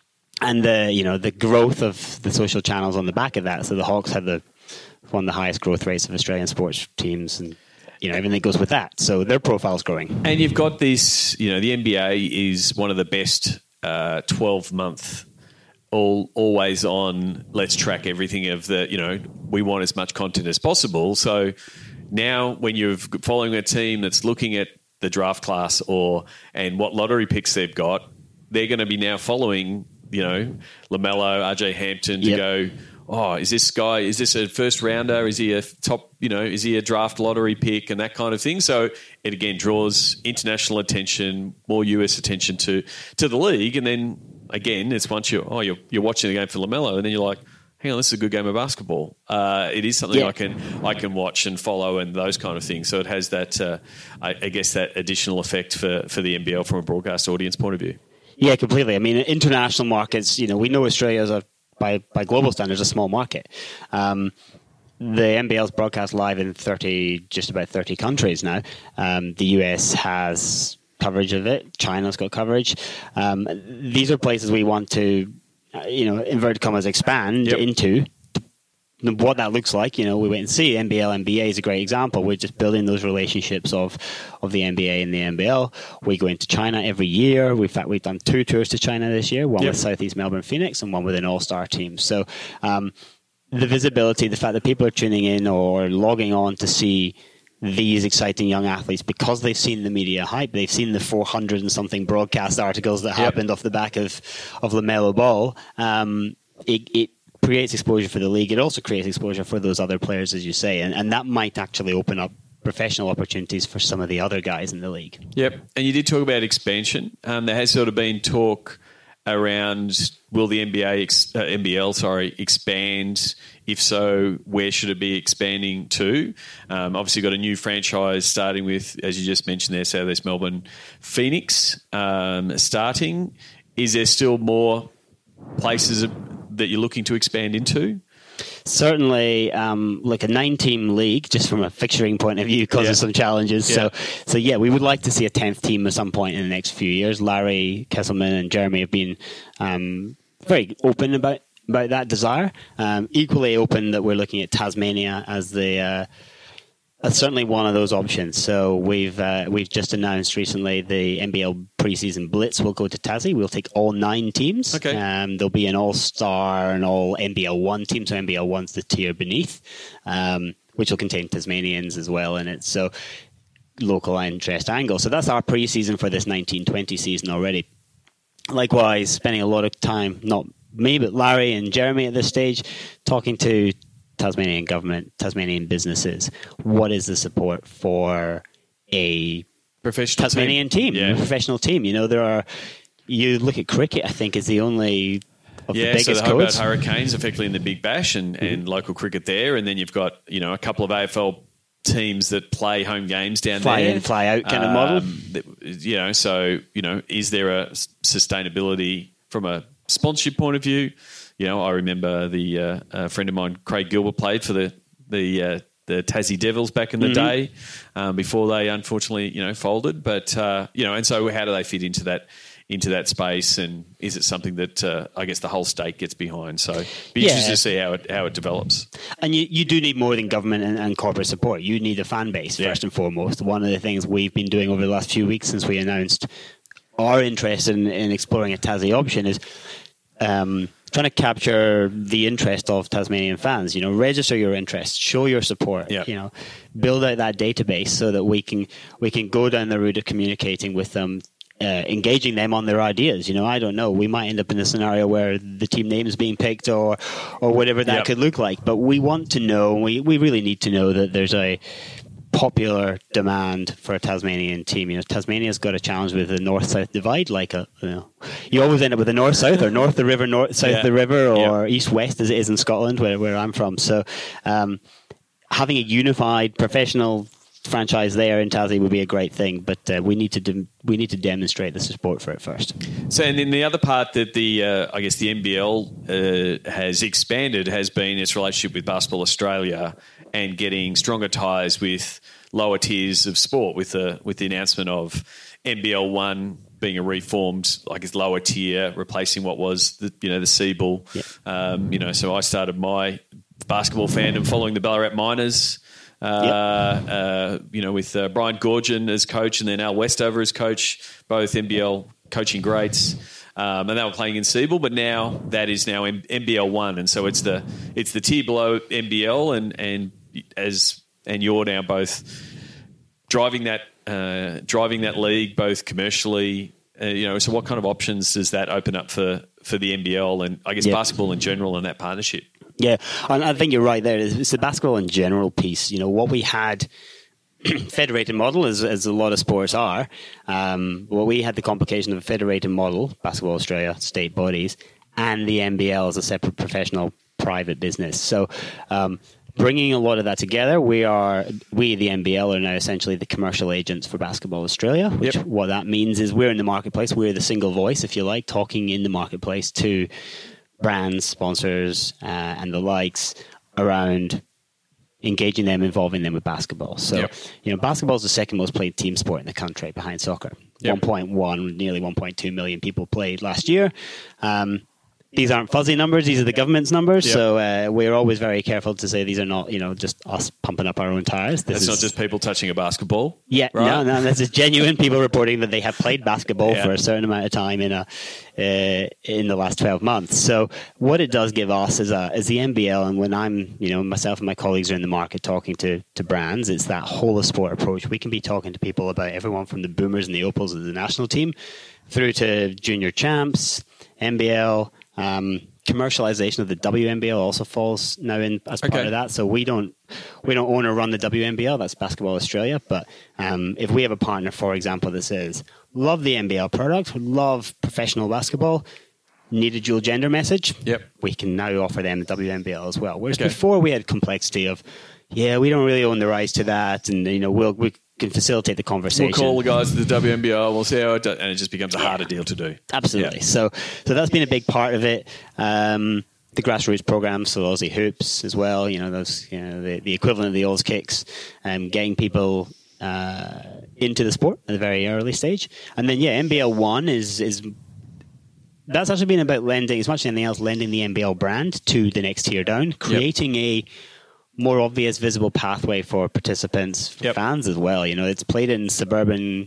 [SPEAKER 3] And the you know the growth of the social channels on the back of that. So the Hawks have the one of the highest growth rates of Australian sports teams, and you know everything that goes with that. So their profile's growing.
[SPEAKER 1] and you've got this. You know, the N B A is one of the best uh, twelve month. All always on. Let's track everything of the. You know, we want as much content as possible. So now, when you're following a team that's looking at the draft class or and what lottery picks they've got, they're going to be now following. You know, LaMelo, R J Hampton to
[SPEAKER 3] Yep.
[SPEAKER 1] go. Oh, is this guy? Is this a first rounder? Is he a top? You know, is he a draft lottery pick and that kind of thing? So it again draws international attention, more U S attention to to the league, and then again, it's once you oh you're you're watching the game for LaMelo, and then you're like, hang on, this is a good game of basketball. Uh, it is something
[SPEAKER 3] Yeah.
[SPEAKER 1] I can I can watch and follow and those kind of things. So it has that uh, I, I guess that additional effect for for the N B L from a broadcast audience point of view.
[SPEAKER 3] Yeah, completely. I mean, international markets. You know, we know Australia is a by by global standards a small market. Um, the N B L's broadcast live in thirty, just about thirty countries now. Um, the U S has coverage of it. China's got coverage. Um, these are places we want to, uh, you know, inverted commas, expand
[SPEAKER 1] Yep.
[SPEAKER 3] into. What that looks like, you know, we wait and see. N B L, N B A is a great example. We're just building those relationships of, of the N B A and the N B L. We go into China every year. We, in fact, we've done two tours to China this year, one
[SPEAKER 1] Yep.
[SPEAKER 3] with Southeast Melbourne Phoenix and one with an all-star team. So um, the visibility, the fact that people are tuning in or logging on to see these exciting young athletes because they've seen the media hype, they've seen the four hundred and something broadcast articles that
[SPEAKER 1] Yep.
[SPEAKER 3] happened off the back of, of LaMelo Ball, um, it, it creates exposure for the league. It also creates exposure for those other players, as you say, and, and that might actually open up professional opportunities for some of the other guys in the league.
[SPEAKER 1] Yep. And you did talk about expansion. Um, there has sort of been talk around will the N B A, ex, uh, N B L, sorry, expand? If so, where should it be expanding to? Um, obviously, got a new franchise starting with, as you just mentioned there, Southeast Melbourne Phoenix um, starting. Is there still more places that you're looking to expand into?
[SPEAKER 3] Certainly, um, like a nine-team league, just from a fixturing point of view, causes
[SPEAKER 1] Yeah.
[SPEAKER 3] some challenges.
[SPEAKER 1] Yeah.
[SPEAKER 3] So, so yeah, we would like to see a tenth team at some point in the next few years. Larry Kesselman and Jeremy have been um, very open about about that desire. Um, equally open that we're looking at Tasmania as the uh, as certainly one of those options. So we've uh, we've just announced recently the N B L preseason blitz will go to Tassie. We'll take all nine teams.
[SPEAKER 1] Okay.
[SPEAKER 3] Um, there'll be an all-star and all N B L one team. So N B L one's the tier beneath, um, which will contain Tasmanians as well in it. So local interest angle. So that's our preseason for this nineteen twenty season already. Likewise, spending a lot of time, not me, but Larry and Jeremy at this stage, talking to Tasmanian government, Tasmanian businesses. What is the support for a
[SPEAKER 1] Professional
[SPEAKER 3] Tasmanian team,
[SPEAKER 1] Yeah.
[SPEAKER 3] a professional team? You know, there are, you look at cricket, I think, is the only of
[SPEAKER 1] yeah,
[SPEAKER 3] the biggest
[SPEAKER 1] so the Hobart
[SPEAKER 3] codes.
[SPEAKER 1] Hurricanes effectively in the Big Bash and, mm-hmm. and local cricket there, and then you've got you know a couple of A F L teams that play home games down
[SPEAKER 3] fly
[SPEAKER 1] there.
[SPEAKER 3] Fly in, fly out kind
[SPEAKER 1] um,
[SPEAKER 3] of model.
[SPEAKER 1] That, you know, so, you know, is there a sustainability from a sponsorship point of view? You know, I remember the uh, a friend of mine, Craig Gilbert, played for the the uh, the Tassie Devils back in the mm-hmm. day um, before they unfortunately, you know, folded. But, uh, you know, and so how do they fit into that into that space, and is it something that uh, I guess the whole state gets behind? So be
[SPEAKER 3] yeah.
[SPEAKER 1] interested to see how it how it develops.
[SPEAKER 3] And you, you do need more than government and, and corporate support. You need a fan base yeah. first and foremost. One of the things we've been doing over the last few weeks since we announced our interest in, in exploring a Tassie option is um, trying to capture the interest of Tasmanian fans. You know, register your interest, show your support.
[SPEAKER 1] Yeah.
[SPEAKER 3] You know, build out that database so that we can we can go down the route of communicating with them. Uh, engaging them on their ideas. You know, I don't know. We might end up in a scenario where the team name is being picked or or whatever that yep. could look like. But we want to know, we, we really need to know that there's a popular demand for a Tasmanian team. You know, Tasmania's got a challenge with the north-south divide. Like, a, you know, you always end up with a north-south or north the river, north south yeah. the river, or yeah. east-west as it is in Scotland, where, where I'm from. So um, having a unified professional franchise there in Tassie would be a great thing, but uh, we need to de- we need to demonstrate the support for it first.
[SPEAKER 1] So, and then the other part that the uh, I guess the N B L uh, has expanded has been its relationship with Basketball Australia and getting stronger ties with lower tiers of sport, with the with the announcement of N B L one being a reformed, I guess, lower tier, replacing what was the you know the C B L.
[SPEAKER 3] Yep. Um,
[SPEAKER 1] you know, so I started my basketball fandom following the Ballarat Miners. Uh,
[SPEAKER 3] yep.
[SPEAKER 1] uh, you know, with uh, Brian Gorgon as coach and then Al Westover as coach, both N B L coaching greats, um, and they were playing in C B L. But now that is now M- N B L one, and so it's the it's the tier below N B L, and and as and you're now both driving that uh, driving that league both commercially. Uh, you know, so what kind of options does that open up for for the N B L and I guess yep. basketball in general and that partnership?
[SPEAKER 3] Yeah, and I think you're right there. It's the basketball in general piece. You know, what we had, federated model, as, as a lot of sports are, um, well, we had the complication of a federated model, Basketball Australia, state bodies, and the N B L as a separate professional private business. So um, bringing a lot of that together, we are, we, the N B L, are now essentially the commercial agents for Basketball Australia, which yep. what that means is we're in the marketplace. We're the single voice, if you like, talking in the marketplace to brands, sponsors, uh, and the likes around engaging them, involving them with basketball. So, yep. you know, basketball is the second most played team sport in the country behind soccer. Yep. one point one, nearly one point two million people played last year. Um, these aren't fuzzy numbers. These are the government's numbers. Yep. So uh, we're always very careful to say these are not, you know, just us pumping up our own tires.
[SPEAKER 1] This That's is, not just people touching a basketball.
[SPEAKER 3] Yeah, right? no, no. This is genuine people reporting that they have played basketball yeah. for a certain amount of time in a uh, in the last twelve months. So what it does give us is a is the N B L, and when I'm, you know, myself and my colleagues are in the market talking to to brands, it's that whole of sport approach. We can be talking to people about everyone from the Boomers and the Opals of the national team through to junior champs, N B L. Um, commercialization of the W N B L also falls now in as part
[SPEAKER 1] okay.
[SPEAKER 3] of that. So we don't we don't own or run the W N B L. That's Basketball Australia. But um, if we have a partner, for example, that says, love the N B L product, love professional basketball, need a dual gender message,
[SPEAKER 1] yep.
[SPEAKER 3] we can now offer them the W N B L as well. Whereas
[SPEAKER 1] okay.
[SPEAKER 3] before we had complexity of, yeah, we don't really own the rights to that, and you know we'll we can facilitate the conversation.
[SPEAKER 1] We'll call the guys at the W N B L, we'll see how it does, and it just becomes a yeah. harder deal to do.
[SPEAKER 3] Absolutely.
[SPEAKER 1] Yeah.
[SPEAKER 3] So so that's been a big part of it. Um, the grassroots programs, so Aussie Hoops as well, you know, those, you know, the, the equivalent of the Oz Kicks, um, getting people uh, into the sport at a very early stage. And then, yeah, N B L one is is that's actually been about lending, as much as anything else, lending the N B L brand to the next tier down, creating yep. a more obvious, visible pathway for participants, for yep. fans as well. You know, it's played in suburban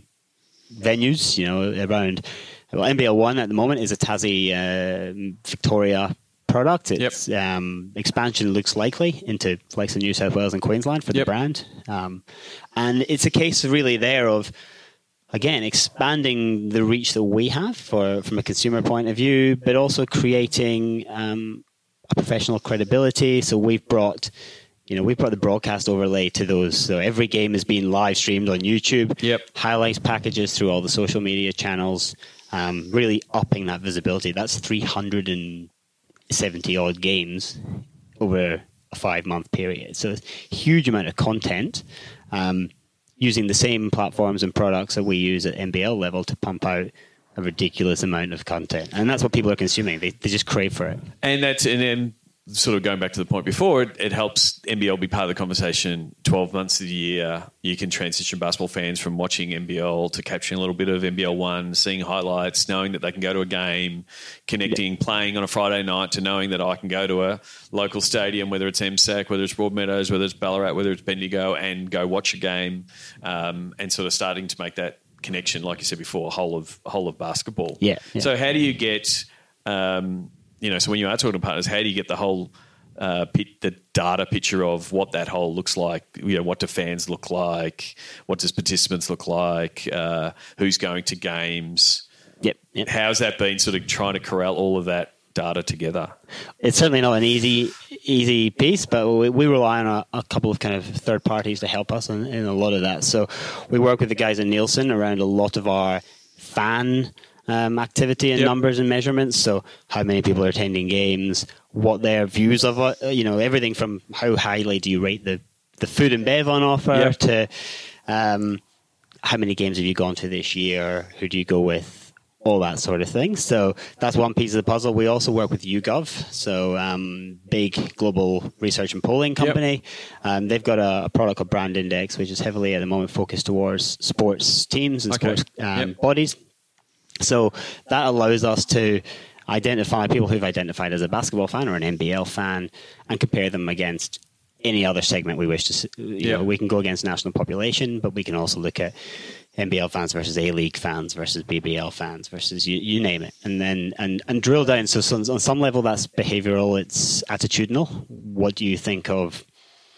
[SPEAKER 3] venues, you know, around, well, N B L one at the moment is a Tassie uh, Victoria product. Its yep. um, expansion looks likely into likes of New South Wales and Queensland for
[SPEAKER 1] yep.
[SPEAKER 3] the brand. Um, and it's a case really there of, again, expanding the reach that we have for from a consumer point of view, but also creating um, a professional credibility. So we've brought, you know, we've brought the broadcast overlay to those. So every game is being live streamed on YouTube.
[SPEAKER 1] Yep.
[SPEAKER 3] Highlights packages through all the social media channels, um, really upping that visibility. That's three hundred seventy odd games over a five month period. So it's a huge amount of content, um, using the same platforms and products that we use at N B L level to pump out a ridiculous amount of content. And that's what people are consuming. They, they just crave for it.
[SPEAKER 1] And that's, and then sort of going back to the point before, it, it helps N B L be part of the conversation twelve months of the year. You can transition basketball fans from watching N B L to capturing a little bit of N B L one, seeing highlights, knowing that they can go to a game, connecting, yeah. playing on a Friday night, to knowing that I can go to a local stadium, whether it's M S A C, whether it's Broadmeadows, whether it's Ballarat, whether it's Bendigo, and go watch a game, um, and sort of starting to make that connection, like you said before, whole of whole of basketball.
[SPEAKER 3] Yeah. yeah.
[SPEAKER 1] So how do you get... Um, You know, so when you are talking to partners, how do you get the whole uh, pit, the data picture of what that whole looks like? You know, what do fans look like? What does participants look like? Uh, who's going to games?
[SPEAKER 3] Yep, yep.
[SPEAKER 1] How's that been sort of trying to corral all of that data together?
[SPEAKER 3] It's certainly not an easy easy piece, but we, we rely on a, a couple of kind of third parties to help us in, in a lot of that. So we work with the guys at Nielsen around a lot of our fan Um, activity and yep. numbers and measurements. So how many people are attending games, what their views of it, you know, everything from how highly do you rate the, the food and bev on offer yep. to um, how many games have you gone to this year, who do you go with, all that sort of thing. So that's one piece of the puzzle. We also work with YouGov, so um, big global research and polling company. Yep. Um, they've got a, a product called Brand Index, which is heavily at the moment focused towards sports teams and okay. sports um, yep. bodies. So that allows us to identify people who've identified as a basketball fan or an N B L fan and compare them against any other segment we wish to. You yeah. know, we can go against national population, but we can also look at N B L fans versus A-League fans versus B B L fans versus you, you name it, and then and, and drill down. So some, on some level, that's behavioral. It's attitudinal. What do you think of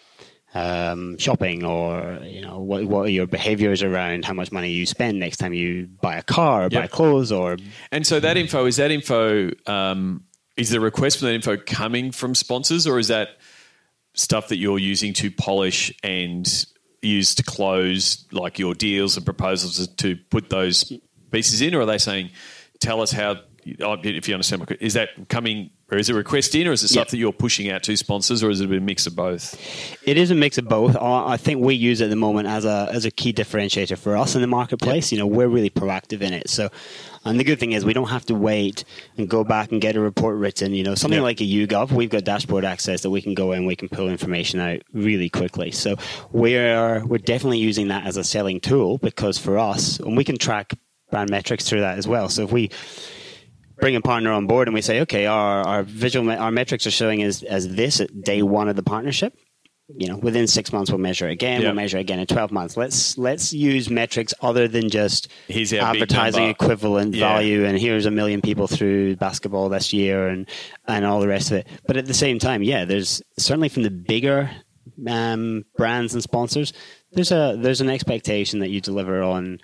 [SPEAKER 3] Um, shopping, or you know, what what are your behaviors around how much money you spend next time you buy a car or yep. buy clothes? Or
[SPEAKER 1] and so that info is that info um, is the request for that info coming from sponsors, or is that stuff that you're using to polish and use to close like your deals and proposals to put those pieces in, or are they saying, tell us how? If you understand, is that coming, or is it request in, or is it stuff yeah. that you're pushing out to sponsors, or is it a mix of both? It
[SPEAKER 3] is a mix of both. I think we use it at the moment as a as a key differentiator for us in the marketplace. Yep. You know, we're really proactive in it. So, and the good thing is we don't have to wait and go back and get a report written. You know, something yep. like a YouGov, we've got dashboard access that we can go in, we can pull information out really quickly. So we're we're definitely using that as a selling tool, because for us, and we can track brand metrics through that as well. So if we bring a partner on board and we say, okay, our, our visual, our metrics are showing as, as this at day one of the partnership. You know, within six months we'll measure again. Yep. We'll measure again in twelve months. Let's let's use metrics other than just advertising equivalent yeah. value. And here's a million people through basketball this year, and and all the rest of it. But at the same time, yeah, there's certainly from the bigger um, brands and sponsors, there's a there's an expectation that you deliver on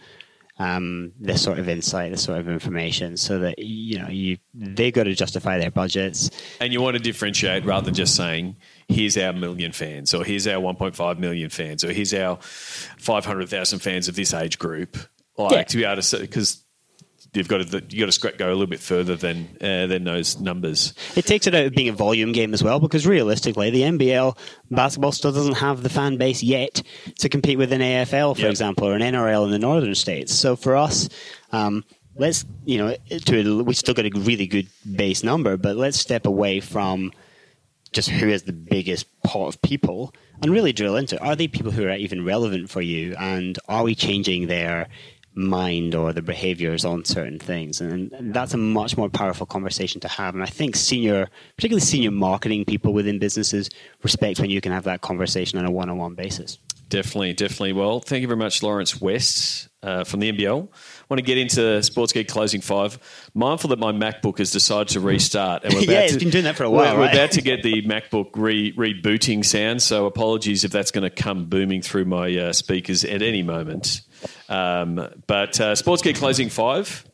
[SPEAKER 3] um, this sort of insight, this sort of information, so that you know you they've got to justify their budgets.
[SPEAKER 1] And you want to differentiate rather than just saying, here's our million fans, or here's our one point five million fans, or here's our five hundred thousand fans of this age group. Like yeah. to be able to say, because you've got to you got to go a little bit further than uh, than those numbers.
[SPEAKER 3] It takes it out of being a volume game as well, because realistically, the N B L basketball still doesn't have the fan base yet to compete with an A F L, for yep. example, or an N R L in the northern states. So for us, um, let's you know, to we still got a really good base number, but let's step away from just who has the biggest pot of people and really drill into, are they people who are even relevant for you, and are we changing their mind or the behaviors on certain things? And, and that's a much more powerful conversation to have. And I think senior, particularly senior marketing people within businesses, respect when you can have that conversation on a one-on-one basis.
[SPEAKER 1] Definitely, definitely. Well, thank you very much, Lawrence West uh, from the N B L. I want to get into Sportsgeek Closing Five. Mindful that my MacBook has decided to restart. And we're about
[SPEAKER 3] yeah, it's
[SPEAKER 1] to,
[SPEAKER 3] been doing that for a while,
[SPEAKER 1] We're,
[SPEAKER 3] right?
[SPEAKER 1] we're about to get the MacBook re- rebooting sound, so apologies if that's going to come booming through my uh, speakers at any moment. Um, but uh, Sportsgeek Closing Five.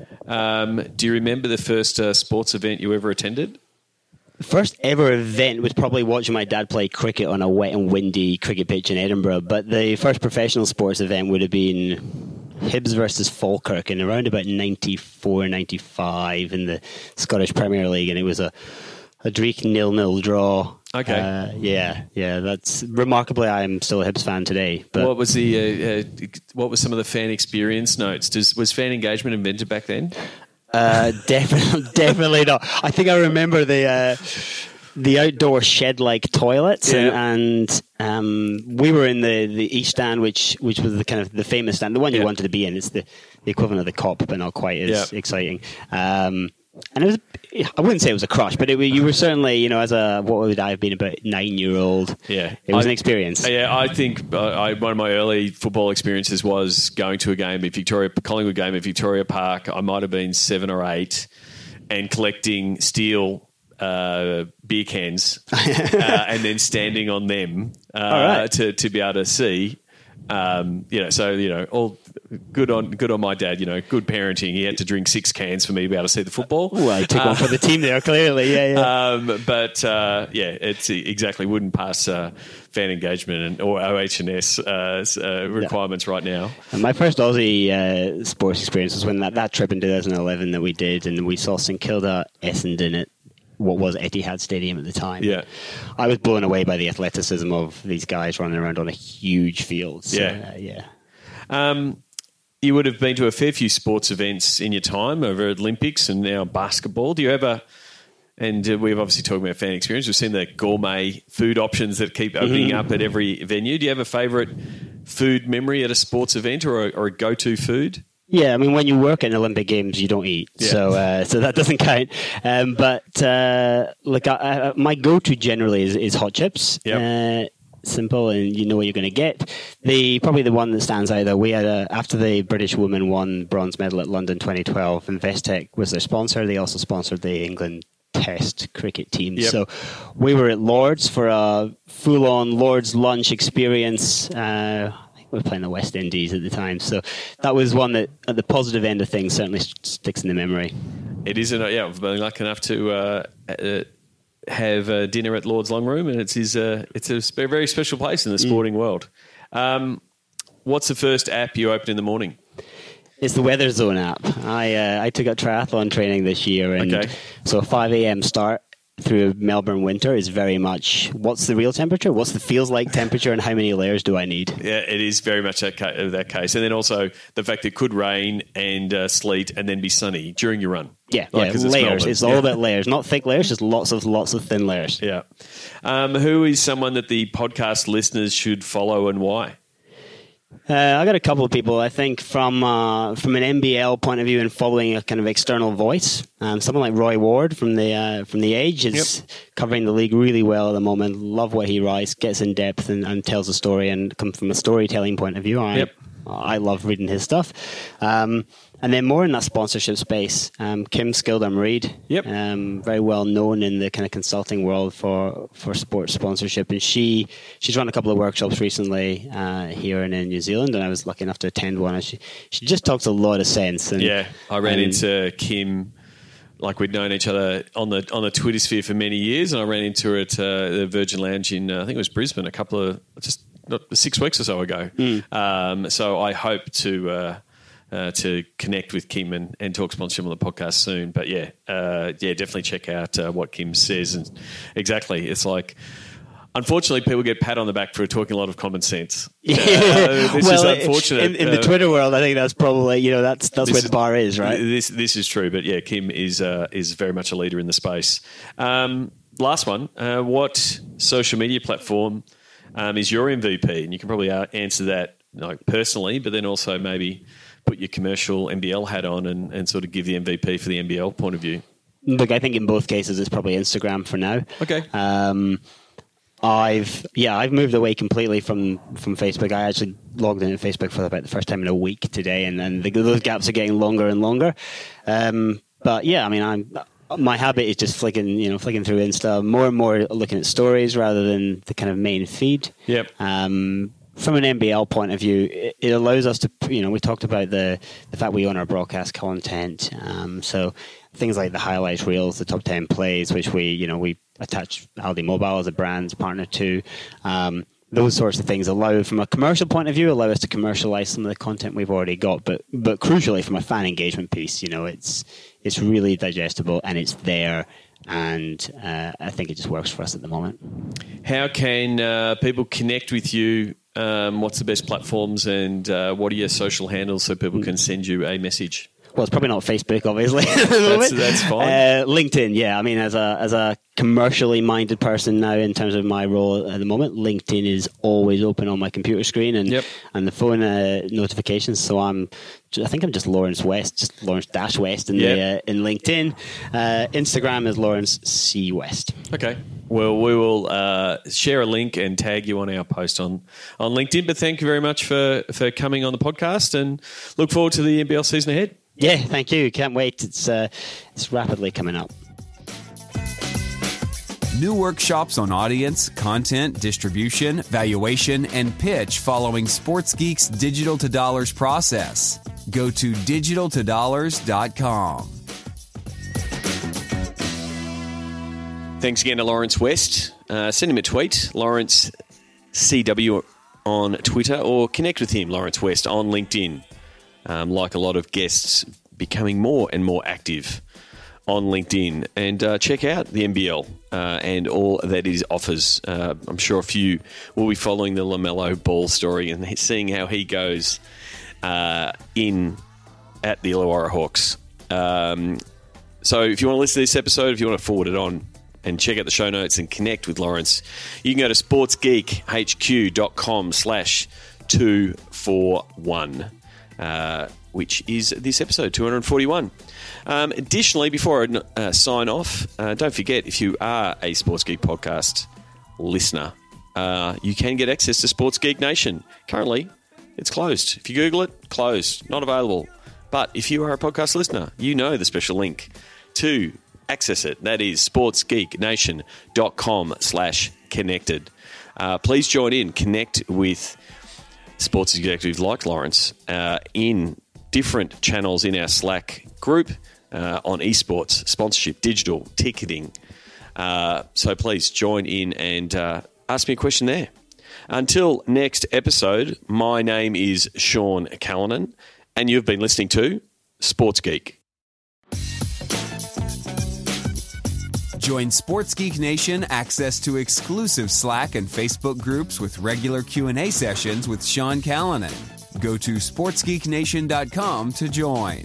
[SPEAKER 1] Um, do you remember the first uh, sports event you ever attended?
[SPEAKER 3] The first ever event was probably watching my dad play cricket on a wet and windy cricket pitch in Edinburgh. But the first professional sports event would have been Hibs versus Falkirk in around about ninety-four, ninety-five in the Scottish Premier League. And it was a a Dreek nil-nil draw.
[SPEAKER 1] Okay.
[SPEAKER 3] Uh, yeah, yeah. That's remarkably, I'm still a Hibs fan today. But
[SPEAKER 1] what was the uh, uh, what was some of the fan experience notes? Does was fan engagement invented back then?
[SPEAKER 3] Uh, definitely, definitely not. I think I remember the uh, the outdoor shed-like toilets,
[SPEAKER 1] Yeah.
[SPEAKER 3] and, and um, we were in the, the East Stand, which which was the kind of the famous stand, the one you
[SPEAKER 1] Yeah.
[SPEAKER 3] wanted to be in. It's the, the equivalent of the Cop, but not quite as
[SPEAKER 1] Yeah.
[SPEAKER 3] exciting. Um, and it was, I wouldn't say it was a crush, but it, you were certainly, you know, as a what would I have been, about nine-year-old.
[SPEAKER 1] Yeah,
[SPEAKER 3] it was
[SPEAKER 1] I,
[SPEAKER 3] an experience.
[SPEAKER 1] Yeah, I think uh, I, one of my early football experiences was going to a game at Victoria, Collingwood game at Victoria Park. I might have been seven or eight, and collecting steel uh, beer cans, uh, and then standing on them uh,
[SPEAKER 3] right.
[SPEAKER 1] to to be able to see. Um, you know, so you know, all good on good on my dad. You know, good parenting. He had to drink six cans for me to be able to see the football.
[SPEAKER 3] Well, I took
[SPEAKER 1] Uh,
[SPEAKER 3] one for the team there, clearly. Yeah, yeah.
[SPEAKER 1] Um, but uh, yeah, it's exactly wouldn't pass uh, fan engagement and or O H and S uh, uh, requirements yeah. right now.
[SPEAKER 3] And my first Aussie uh, sports experience was when that, that trip in twenty eleven that we did, and we saw St Kilda Essendon at what was Etihad Stadium at the time.
[SPEAKER 1] Yeah,
[SPEAKER 3] I was blown away by the athleticism of these guys running around on a huge field. So,
[SPEAKER 1] yeah,
[SPEAKER 3] uh, yeah.
[SPEAKER 1] Um, you would have been to a fair few sports events in your time over at Olympics and now basketball. Do you ever, and uh, we've obviously talked about fan experience, we've seen the gourmet food options that keep opening mm-hmm. up at every venue. Do you have a favourite food memory at a sports event or a, or a go-to food?
[SPEAKER 3] Yeah, I mean, when you work in Olympic Games, you don't eat, yeah. so uh, so that doesn't count. Um, but uh, look, I, I, my go-to generally is, is hot chips.
[SPEAKER 1] Yep.
[SPEAKER 3] Uh, simple, and you know what you're going to get. The probably the one that stands out though. We had a, after the British women won bronze medal at London twenty twelve, Investec was their sponsor. They also sponsored the England Test cricket team.
[SPEAKER 1] Yep.
[SPEAKER 3] So we were at Lord's for a full-on Lord's lunch experience. Uh, We were playing the West Indies at the time, so that was one that, at the positive end of things, certainly st- sticks in the memory.
[SPEAKER 1] It is, a, yeah. I've been lucky enough to uh, uh, have uh, dinner at Lord's Long Room, and it's his, uh, it's a sp- very special place in the sporting mm. world. Um, what's the first app you open in the morning?
[SPEAKER 3] It's the Weather Zone app. I uh, I took up triathlon training this year, and
[SPEAKER 1] okay.
[SPEAKER 3] so a five a.m. start through Melbourne winter is very much what's the real temperature, what's the feels like temperature, and how many layers do I need?
[SPEAKER 1] Yeah, it is very much that, ca- that case. And then also the fact that it could rain and uh, sleet and then be sunny during your run.
[SPEAKER 3] Yeah,
[SPEAKER 1] like,
[SPEAKER 3] yeah
[SPEAKER 1] it's
[SPEAKER 3] layers.
[SPEAKER 1] Melbourne.
[SPEAKER 3] It's all
[SPEAKER 1] yeah.
[SPEAKER 3] about layers, not thick layers, just lots of lots of thin layers.
[SPEAKER 1] Yeah. Um, who is someone that the podcast listeners should follow and why?
[SPEAKER 3] Uh, I got a couple of people. I think from uh, from an N B L point of view and following a kind of external voice, um, someone like Roy Ward from the uh, from the Age is yep. covering the league really well at the moment. Love what he writes, gets in depth and, and tells a story, and come from a storytelling point of view. I
[SPEAKER 1] yep.
[SPEAKER 3] I love reading his stuff. Um, and then more in that sponsorship space, um, Kim Skildum-Reid,
[SPEAKER 1] yep.
[SPEAKER 3] um, very well known in the kind of consulting world for, for sports sponsorship. And she she's run a couple of workshops recently uh, here and in New Zealand, and I was lucky enough to attend one. And she, she just talks a lot of sense. And,
[SPEAKER 1] yeah, I ran
[SPEAKER 3] and,
[SPEAKER 1] into Kim like we'd known each other on the on the Twitter sphere for many years, and I ran into her at uh, the Virgin Lounge in, uh, I think it was Brisbane, a couple of, just not six weeks or so ago. Mm. Um, so I hope to... Uh, Uh, to connect with Kim and, and talk sponsorship on the podcast soon. But yeah, uh, yeah, definitely check out uh, what Kim says. And exactly, it's like, unfortunately, people get pat on the back for talking a lot of common sense.
[SPEAKER 3] Yeah.
[SPEAKER 1] Uh, this
[SPEAKER 3] well,
[SPEAKER 1] is unfortunate.
[SPEAKER 3] In, in the uh, Twitter world, I think that's probably, you know, that's that's where the bar is, right?
[SPEAKER 1] This this is true. But yeah, Kim is uh, is very much a leader in the space. Um, last one, uh, what social media platform um, is your M V P? And you can probably uh, answer that like personally, but then also maybe put your commercial N B L hat on and, and sort of give the M V P for the N B L point of view.
[SPEAKER 3] Look, I think in both cases it's probably Instagram for now.
[SPEAKER 1] Okay.
[SPEAKER 3] Um, I've yeah, I've moved away completely from, from Facebook. I actually logged in at Facebook for about the first time in a week today, and then the, those gaps are getting longer and longer. Um, but yeah, I mean, I'm my habit is just flicking, you know, flicking through Insta, more and more looking at stories rather than the kind of main feed.
[SPEAKER 1] Yep.
[SPEAKER 3] Um, From an N B L point of view, it, it allows us to, you know, we talked about the, the fact we own our broadcast content. Um, so things like the highlights reels, the top ten plays, which we, you know, we attach Aldi Mobile as a brand partner to. Um, those sorts of things allow, from a commercial point of view, allow us to commercialize some of the content we've already got. But but crucially, from a fan engagement piece, you know, it's it's really digestible and it's there. and uh, I think it just works for us at the moment.
[SPEAKER 1] How can uh, people connect with you? Um, what's the best platforms, and uh, what are your social handles so people can send you a message?
[SPEAKER 3] Well, it's probably not Facebook, obviously.
[SPEAKER 1] that's, that's fine.
[SPEAKER 3] Uh, LinkedIn, yeah. I mean, as a as a commercially minded person now, in terms of my role at the moment, LinkedIn is always open on my computer screen and
[SPEAKER 1] yep.
[SPEAKER 3] and the phone uh, notifications. So I'm, I think I'm just Lawrence West, just Lawrence Dash West in
[SPEAKER 1] yep.
[SPEAKER 3] the uh, in LinkedIn. Uh, Instagram is Lawrence C West.
[SPEAKER 1] Okay. Well, we will uh, share a link and tag you on our post on, on LinkedIn. But thank you very much for, for coming on the podcast, and look forward to the N B L season ahead.
[SPEAKER 3] Yeah, thank you. Can't wait. It's uh, it's rapidly coming up.
[SPEAKER 2] New workshops on audience, content, distribution, valuation, and pitch following SportsGeek's Digital to Dollars process. Go to digital to dollars dot com.
[SPEAKER 1] Thanks again to Lawrence West. Uh, send him a tweet, Lawrence C W on Twitter, or connect with him, Lawrence West, on LinkedIn. Um, like a lot of guests, becoming more and more active on LinkedIn. And uh, check out the N B L uh, and all that it offers. Uh, I'm sure a few will be following the LaMelo Ball story and seeing how he goes uh, in at the Illawarra Hawks. Um, so if you want to listen to this episode, if you want to forward it on and check out the show notes and connect with Lawrence, you can go to sportsgeekhq.com slash 241. Uh, which is this episode, two forty-one. Um, additionally, before I uh, sign off, uh, don't forget, if you are a Sports Geek podcast listener, uh, you can get access to Sports Geek Nation. Currently, it's closed. If you Google it, closed, not available. But if you are a podcast listener, you know the special link to access it. That is sportsgeeknation.com slash connected. Uh, please join in, connect with sports executives like Lawrence uh, in different channels in our Slack group uh, on esports, sponsorship, digital, ticketing. Uh, so please join in and uh, ask me a question there. Until next episode, my name is Sean Callanan, and you've been listening to Sports Geek.
[SPEAKER 2] Join Sports Geek Nation access to exclusive Slack and Facebook groups with regular Q and A sessions with Sean Callanan. Go to sports geek nation dot com to join.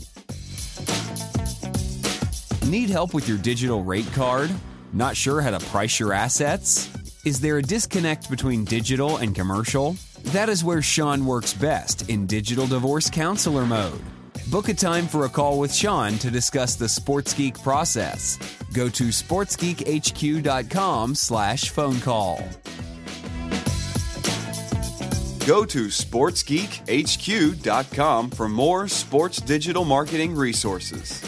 [SPEAKER 2] Need help with your digital rate card? Not sure how to price your assets? Is there a disconnect between digital and commercial? That is where Sean works best, in digital divorce counselor mode. Book a time for a call with Sean to discuss the Sports Geek process. Go to sportsgeekhq.com slash phone call. Go to sports geek h q dot com for more sports digital marketing resources.